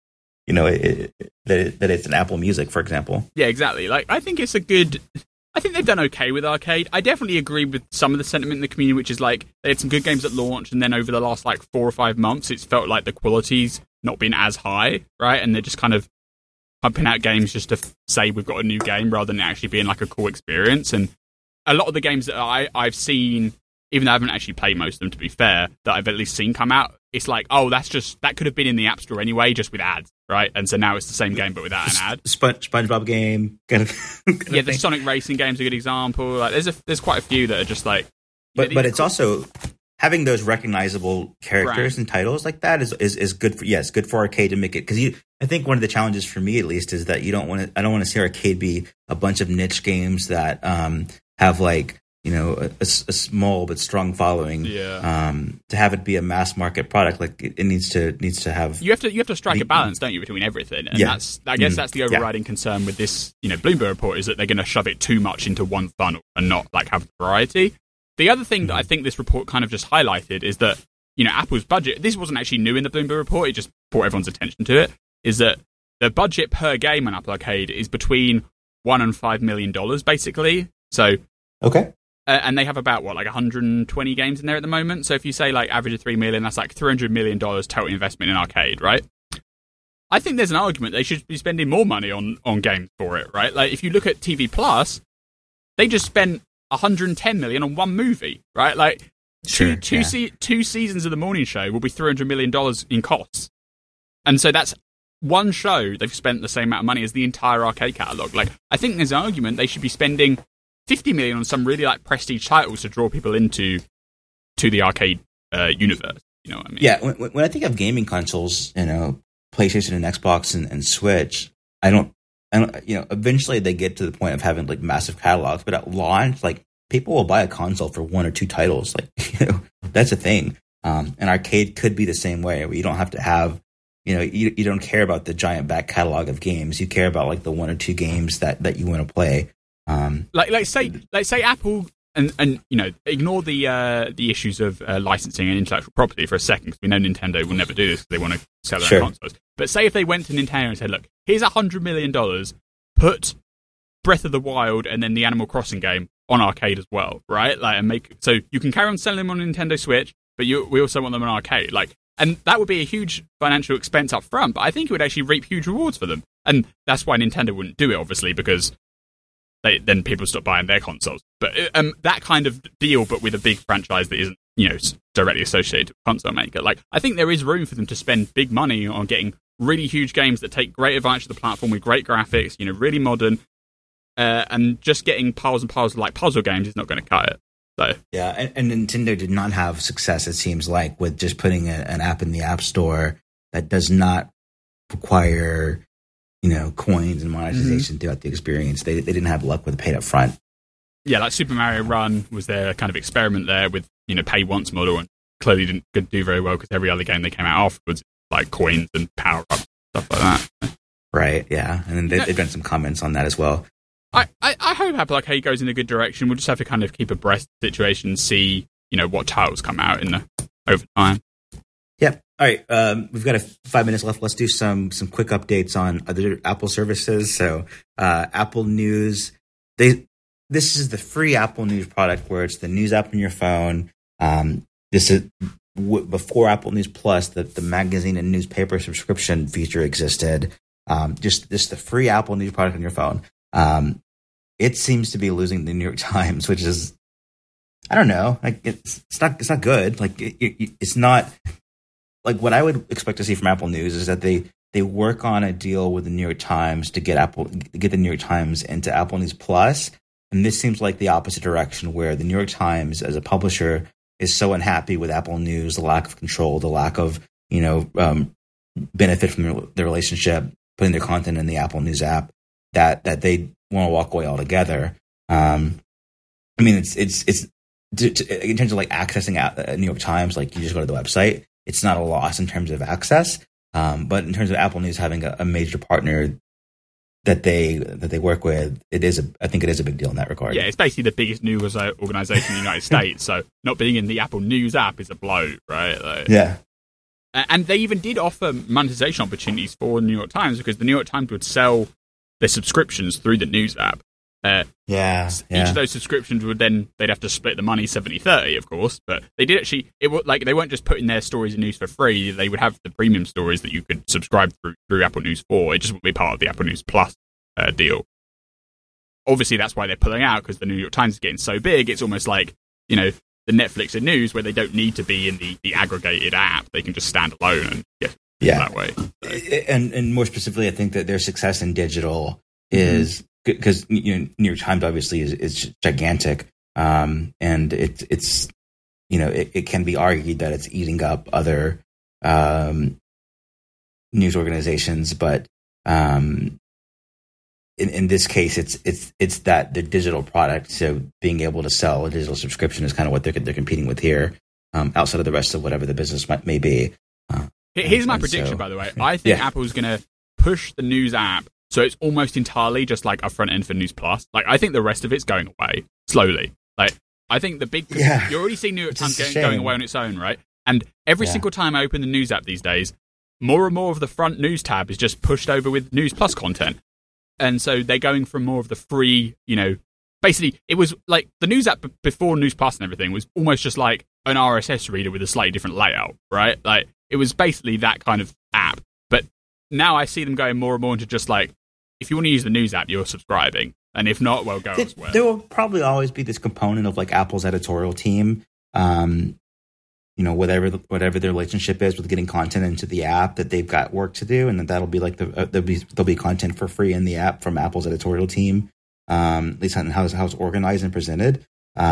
S1: that it's an Apple Music, for example.
S2: Yeah, exactly. I think it's I think they've done okay with arcade. I definitely agree with some of the sentiment in the community, which is they had some good games at launch, and then over the last 4 or 5 months, it's felt like the quality's not been as high, right? And they're just kind of pumping out games just to say we've got a new game rather than actually being a cool experience. And a lot of the games that I've seen, even though I haven't actually played most of them, to be fair, that I've at least seen come out, it's that could have been in the App Store anyway, just with ads, right? And so now it's the same game but without an ad.
S1: SpongeBob game, kind of
S2: yeah, the Sonic Racing game's a good example. There's quite a few that are just
S1: but it's also having those recognizable characters and titles like that is good for good for arcade to make it, because I think one of the challenges for me at least is that I don't want to see arcade be a bunch of niche games that have a small but strong following.
S2: Yeah.
S1: To have it be a mass market product, it needs to have.
S2: You have to strike a balance, don't you, between everything? And that's that's the overriding concern with this Bloomberg report, is that they're going to shove it too much into one funnel and not have variety. The other thing that I think this report kind of just highlighted is that Apple's budget. This wasn't actually new in the Bloomberg report; it just brought everyone's attention to it. Is that the budget per game on Apple Arcade is between $1 and $5 million, basically. So
S1: okay.
S2: And they have about 120 games in there at the moment. So if you say average of $3 million, that's $300 million total investment in arcade, right? I think there's an argument they should be spending more money on games for it, right? If you look at TV Plus, they just spent $110 million on one movie, right? Two seasons of the morning show will be $300 million in costs, and so that's one show they've spent the same amount of money as the entire arcade catalog. I think there's an argument they should be spending $50 million on some really prestige titles to draw people into the arcade universe. You know what I mean?
S1: Yeah. When I think of gaming consoles, PlayStation and Xbox and Switch, I don't. Eventually they get to the point of having massive catalogs, but at launch, people will buy a console for one or two titles. That's a thing. And arcade could be the same way, where you don't have to have, you don't care about the giant back catalog of games. You care about the one or two games that you want to play.
S2: Let's say Apple and ignore the issues of licensing and intellectual property for a second, because we know Nintendo will never do this because they want to sell their own consoles. But say if they went to Nintendo and said, look, here's $100 million, put Breath of the Wild and then the Animal Crossing game on arcade as well, right? And so you can carry on selling them on Nintendo Switch, but we also want them on arcade. And that would be a huge financial expense up front, but I think it would actually reap huge rewards for them. And that's why Nintendo wouldn't do it, obviously, because then people stop buying their consoles. But that kind of deal, but with a big franchise that isn't, directly associated with a console maker. Like, I think there is room for them to spend big money on getting really huge games that take great advantage of the platform with great graphics, really modern, and just getting piles and piles of like puzzle games is not going to cut it. So
S3: yeah, and Nintendo did not have success, it seems like, with just putting an app in the App Store that does not require coins and monetization throughout the experience. They didn't have luck with paid up front.
S2: Yeah, like Super Mario Run was their kind of experiment there with pay once model, and clearly didn't do very well because every other game that came out afterwards, like coins and power ups, stuff like that.
S3: Right, yeah, and then they've done some comments on that as well.
S2: I hope Apple Arcade goes in a good direction. We'll just have to kind of keep abreast of the situation and see what titles come out over time.
S3: Yep. All right. We've got 5 minutes left. Let's do some quick updates on other Apple services. So Apple News. This is the free Apple News product where it's the news app on your phone. This is before Apple News Plus, the magazine and newspaper subscription feature existed. Just the free Apple News product on your phone. It seems to be losing the New York Times, which is, I don't know, like it's not good. Like it's not like what I would expect to see from Apple News is that they work on a deal with the New York Times to get the New York Times into Apple News Plus. And this seems like the opposite direction, where the New York Times as a publisher is so unhappy with Apple News, the lack of control, the lack of, benefit from the relationship, putting their content in the Apple News app, that they want to walk away altogether. I mean, it's in terms of like accessing New York Times, like you just go to the website. It's not a loss in terms of access, but in terms of Apple News having a major partner that they work with, I think it is a big deal in that regard.
S2: Yeah, it's basically the biggest news organization in the United States, so not being in the Apple News app is a blow, right? Like,
S3: yeah.
S2: And they even did offer monetization opportunities for the New York Times, because the New York Times would sell their subscriptions through the news app. Each of those subscriptions they'd have to split the money 70-30, of course, but they did actually, they weren't just putting their stories in news for free. They would have the premium stories that you could subscribe through Apple News for. It just wouldn't be part of the Apple News Plus deal. Obviously, that's why they're pulling out, because the New York Times is getting so big. It's almost like, the Netflix of news, where they don't need to be in the aggregated app. They can just stand alone and get that way. So.
S3: And more specifically, I think that their success in digital is because New York Times obviously is gigantic, and it's it can be argued that it's eating up other news organizations, but in this case, it's that the digital product. So being able to sell a digital subscription is kind of what they're competing with here, outside of the rest of whatever the business may be.
S2: Here's my prediction, by the way. I think Apple's going to push the news app so it's almost entirely just like a front end for News Plus. Like, I think the rest of it's going away slowly. Like, I think the big... You're already seeing New York Times going away on its own, right? And every single time I open the news app these days, more and more of the front news tab is just pushed over with News Plus content. And so they're going from more of the free, basically, it was like the news app before News Plus and everything was almost just like an RSS reader with a slightly different layout, right? Like, it was basically that kind of app. But now I see them going more and more into just like, if you want to use the news app, you're subscribing. And if not, well, go elsewhere.
S3: There will probably always be this component of like Apple's editorial team, whatever their relationship is with getting content into the app, that they've got work to do, and that'll be like there'll be content for free in the app from Apple's editorial team, at least on how it's organized and presented.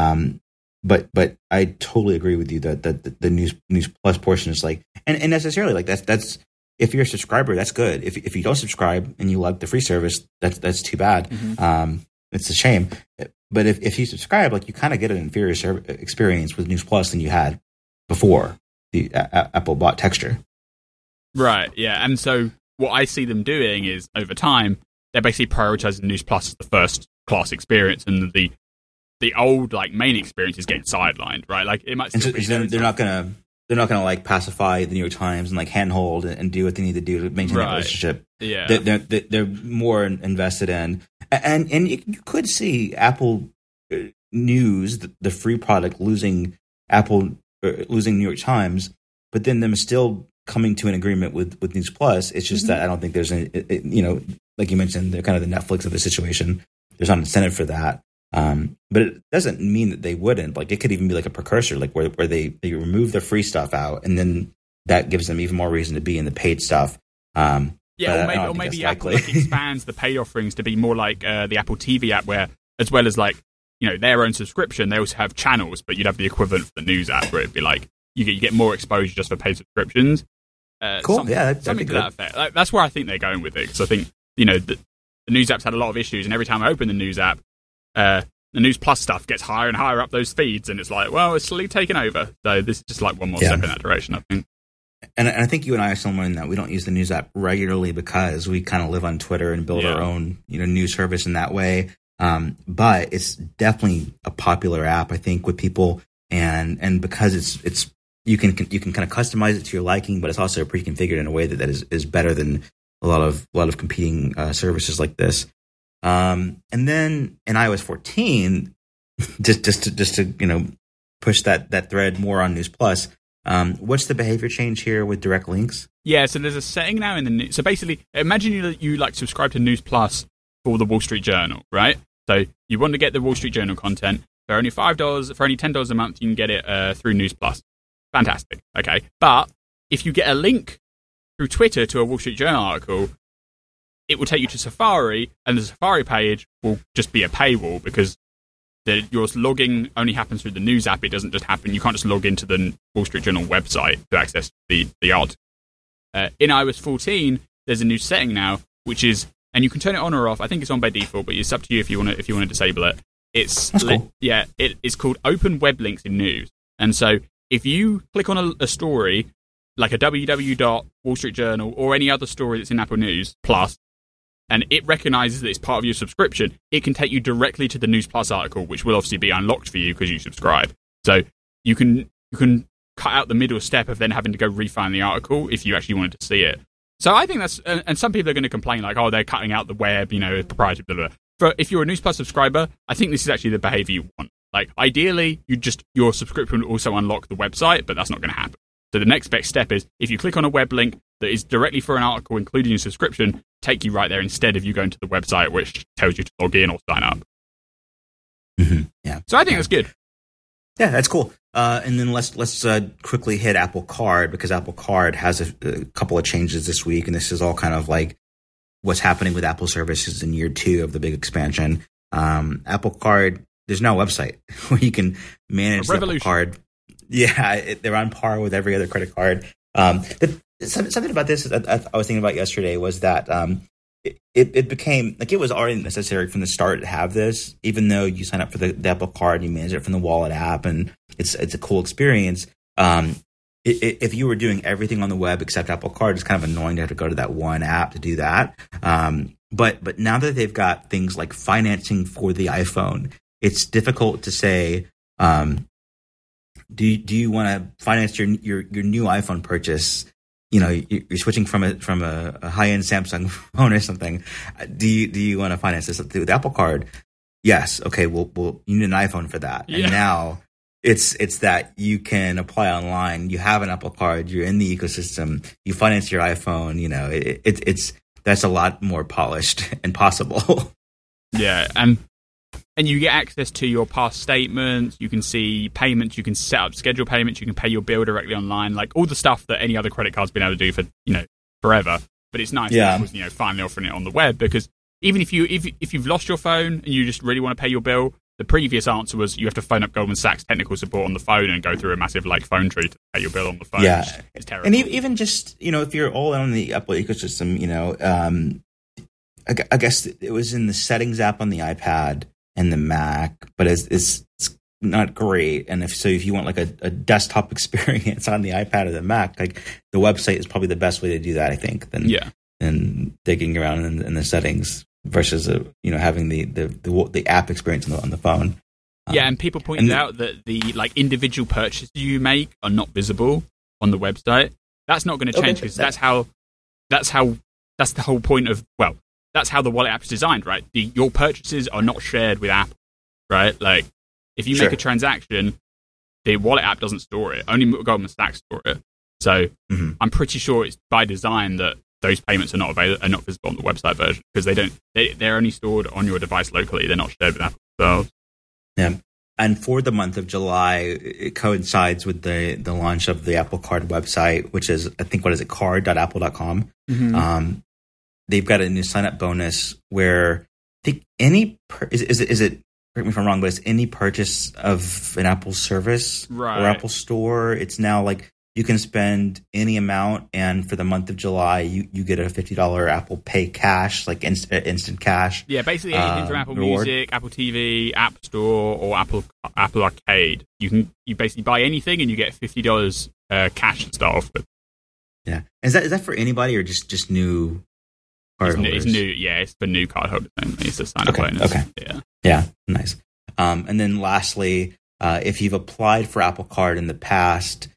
S3: But I totally agree with you that the News Plus portion is like, and necessarily like that's if you're a subscriber, that's good. If you don't subscribe and you like the free service, that's too bad. Mm-hmm. It's a shame. But if you subscribe, like, you kind of get an inferior experience with News Plus than you had before the Apple bought Texture.
S2: Right. Yeah. And so what I see them doing is, over time, they're basically prioritizing News Plus as the first class experience, and the old like main experience is getting sidelined. Right. Like, it might.
S3: They're not gonna like pacify the New York Times and like handhold and do what they need to do to maintain that relationship.
S2: Yeah,
S3: they're more invested in, and you could see Apple News, the free product, losing New York Times, but then them still coming to an agreement with News Plus. It's just that I don't think there's like you mentioned, they're kind of the Netflix of the situation. there's not incentive for that. But it doesn't mean that they wouldn't. Like, it could even be like a precursor, like where they remove the free stuff out, and then that gives them even more reason to be in the paid stuff.
S2: Or maybe Apple expands the paid offerings to be more like the Apple TV app, where as well as like, their own subscription, they also have channels, but you'd have the equivalent for the news app, where it'd be like you get more exposure just for paid subscriptions.
S3: Cool.
S2: Something to that effect. Like, that's where I think they're going with it, because I think the news app's had a lot of issues, and every time I open the news app, the News Plus stuff gets higher and higher up those feeds, and it's like, well, it's slowly taken over. So this is just like one more step in that direction, I think.
S3: And I think you and I are similar in that we don't use the news app regularly because we kind of live on Twitter and build our own news service in that way. But it's definitely a popular app, I think, with people, and because it's you can kind of customize it to your liking, but it's also pre-configured in a way that is better than a lot of competing services like this. And then in iOS 14, just to push that thread more on News Plus. What's the behavior change here with direct links?
S2: Yeah, so there's a setting now in the news. So basically, imagine you like subscribe to News Plus for the Wall Street Journal, right? So you want to get the Wall Street Journal content for only $5. For only $10 a month, you can get it through News Plus. Fantastic. Okay, but if you get a link through Twitter to a Wall Street Journal article, it will take you to Safari, and the Safari page will just be a paywall because your logging only happens through the news app. It doesn't just happen. You can't just log into the Wall Street Journal website to access the article. In iOS 14, there's a new setting now, which is, and you can turn it on or off. I think it's on by default, but it's up to you if you want to disable it. It's
S3: cool.
S2: It's called Open Web Links in News, and so if you click on a story like a www.Wall Street Journal or any other story that's in Apple News Plus, and it recognizes that it's part of your subscription, it can take you directly to the News Plus article, which will obviously be unlocked for you because you subscribe. So you can cut out the middle step of then having to go refind the article if you actually wanted to see it. So I think that's, and some people are going to complain like, oh, they're cutting out the web, proprietary, blah, blah, blah. But if you're a News Plus subscriber, I think this is actually the behavior you want. Like, ideally, your subscription will also unlock the website, but that's not going to happen. So the next best step is, if you click on a web link that is directly for an article, including your subscription, take you right there instead of you going to the website, which tells you to log in or sign up.
S3: Mm-hmm. Yeah.
S2: So I think that's good.
S3: Yeah, that's cool. And then let's quickly hit Apple Card, because Apple Card has a couple of changes this week, and this is all kind of like what's happening with Apple services in year 2 of the big expansion. Apple Card, there's no website where you can manage the Apple Card. Yeah, they're on par with every other credit card. Something about this that I was thinking about yesterday was that it became, like, it was already necessary from the start to have this, even though you sign up for the Apple Card, you manage it from the Wallet app, and it's a cool experience. If you were doing everything on the web except Apple Card, it's kind of annoying to have to go to that one app to do that. But now that they've got things like financing for the iPhone, it's difficult to say, do you want to finance your new iPhone purchase? You're switching from a high-end Samsung phone or something. Do you want to finance this with the Apple Card? Yes. Okay. Well, you need an iPhone for that. Yeah. And now it's that you can apply online. You have an Apple Card. You're in the ecosystem. You finance your iPhone. It's that's a lot more polished and possible.
S2: Yeah, and you get access to your past statements. You can see payments. You can set up schedule payments. You can pay your bill directly online. Like all the stuff that any other credit card's been able to do for forever. But it's nice that Apple's finally offering it on the web, because even if you've lost your phone and you just really want to pay your bill, the previous answer was you have to phone up Goldman Sachs technical support on the phone and go through a massive phone tree to pay your bill on the phone.
S3: Yeah,
S2: it's terrible.
S3: And even just if you're all in on the Apple ecosystem, I guess it was in the settings app on the iPad and the Mac, but it's not great. And if you want like a desktop experience on the iPad or the Mac, like the website is probably the best way to do that, I think, than digging around in the settings versus having the app experience on the phone.
S2: Yeah, and people pointed out that the individual purchases you make are not visible on the website. That's not going to change, because that's the whole point of, that's how the Wallet app is designed, right? Your purchases are not shared with Apple, right? Like, if you make a transaction, the Wallet app doesn't store it. Only Goldman Sachs store it. So I'm pretty sure it's by design that those payments are not visible on the website version because they're only stored on your device locally. They're not shared with Apple themselves.
S3: Yeah. And for the month of July, it coincides with the launch of the Apple Card website, which is, I think, card.apple.com.
S2: Mm-hmm.
S3: They've got a new sign-up bonus where I think is it, correct me if I'm wrong, but it's any purchase of an Apple service or Apple Store. It's now like you can spend any amount, and for the month of July, you get a $50 Apple Pay cash, like instant cash.
S2: Yeah, basically anything from Apple
S3: reward.
S2: Music, Apple TV, App Store, or Apple Arcade. You basically buy anything, and you get $50 cash to start off with.
S3: Yeah, is that for anybody or just new cardholders?
S2: It's new. Yeah, it's for new cardholders only. It's a sign-up bonus.
S3: Okay. Yeah, nice. And then lastly, if you've applied for Apple Card in the past.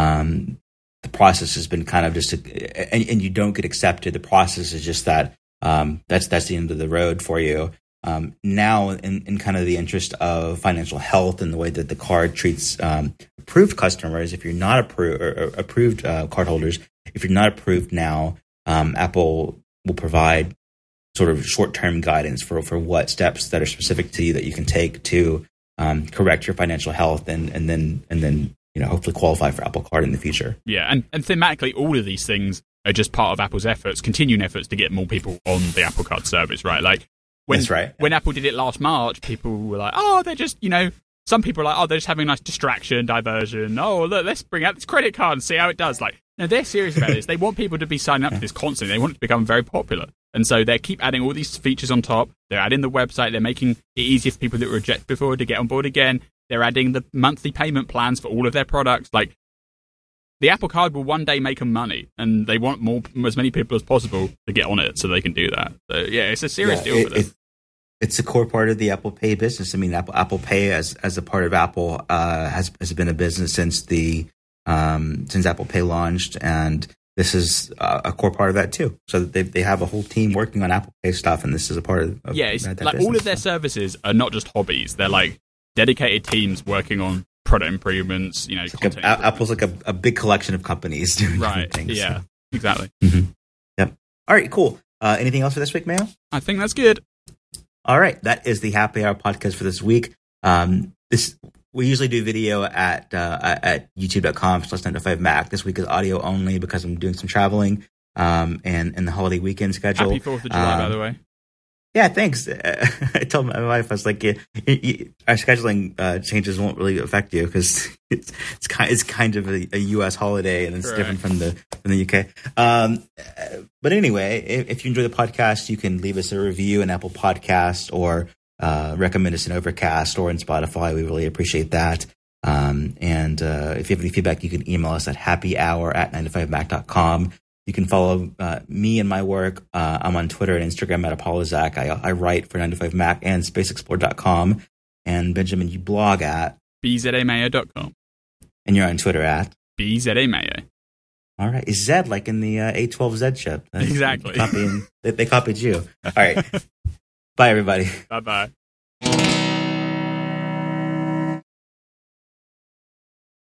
S3: The process has been kind of just, and you don't get accepted. The process is just that that's the end of the road for you. Now, in kind of the interest of financial health and the way that the card treats approved customers, if you're not approved cardholders, if you're not approved now, Apple will provide sort of short-term guidance for what steps that are specific to you that you can take to correct your financial health and then hopefully qualify for Apple Card in the future.
S2: Yeah, and thematically, all of these things are just part of Apple's continuing efforts to get more people on the Apple Card service, right? Like,
S3: That's right.
S2: When Apple did it last March, people were like, oh, they're just, some people are like, oh, they're just having a nice distraction, diversion. Oh, look, let's bring out this credit card and see how it does. Like, no, they're serious about this. They want people to be signing up to this constantly. They want it to become very popular. And so they keep adding all these features on top. They're adding the website. They're making it easier for people that were rejected before to get on board again. They're adding the monthly payment plans for all of their products. Like, the Apple Card will one day make them money, and they want as many people as possible to get on it so they can do that. So, yeah, it's a serious deal for them.
S3: It's a core part of the Apple Pay business. I mean, Apple Pay as a part of Apple has been a business since Apple Pay launched, and this is a core part of that too. So they have a whole team working on Apple Pay stuff, and this is a part of
S2: it's
S3: that
S2: like
S3: business.
S2: All of their services are not just hobbies; they're like dedicated teams working on product improvements.
S3: Apple's like a big collection of companies doing different things.
S2: Yeah, exactly.
S3: Mm-hmm. Yep. All right, cool. Anything else for this week, Mayo?
S2: I think that's good.
S3: All right, that is the Happy Hour podcast for this week. We usually do video at youtube.com/9to5Mac. This week is audio only because I'm doing some traveling and in the holiday weekend schedule.
S2: Happy 4th of July, by the way.
S3: Yeah, thanks. I told my wife, I was like, our scheduling changes won't really affect you because it's kind of a U.S. holiday and it's different from the UK. But anyway, if you enjoy the podcast, you can leave us a review in Apple Podcasts or recommend us in Overcast or in Spotify. We really appreciate that. And if you have any feedback, you can email us at happyhour@9to5mac.com. You can follow me and my work. I'm on Twitter and Instagram at ApolloZach. I write for 9to5Mac and SpaceExplore.com. And Benjamin, you blog at
S2: bzamayo.com.
S3: And you're on Twitter at
S2: bzamayo.
S3: All right. Is Zed like in the A12Z chip?
S2: Exactly.
S3: They copied you. All right. Bye, everybody.
S2: Bye-bye.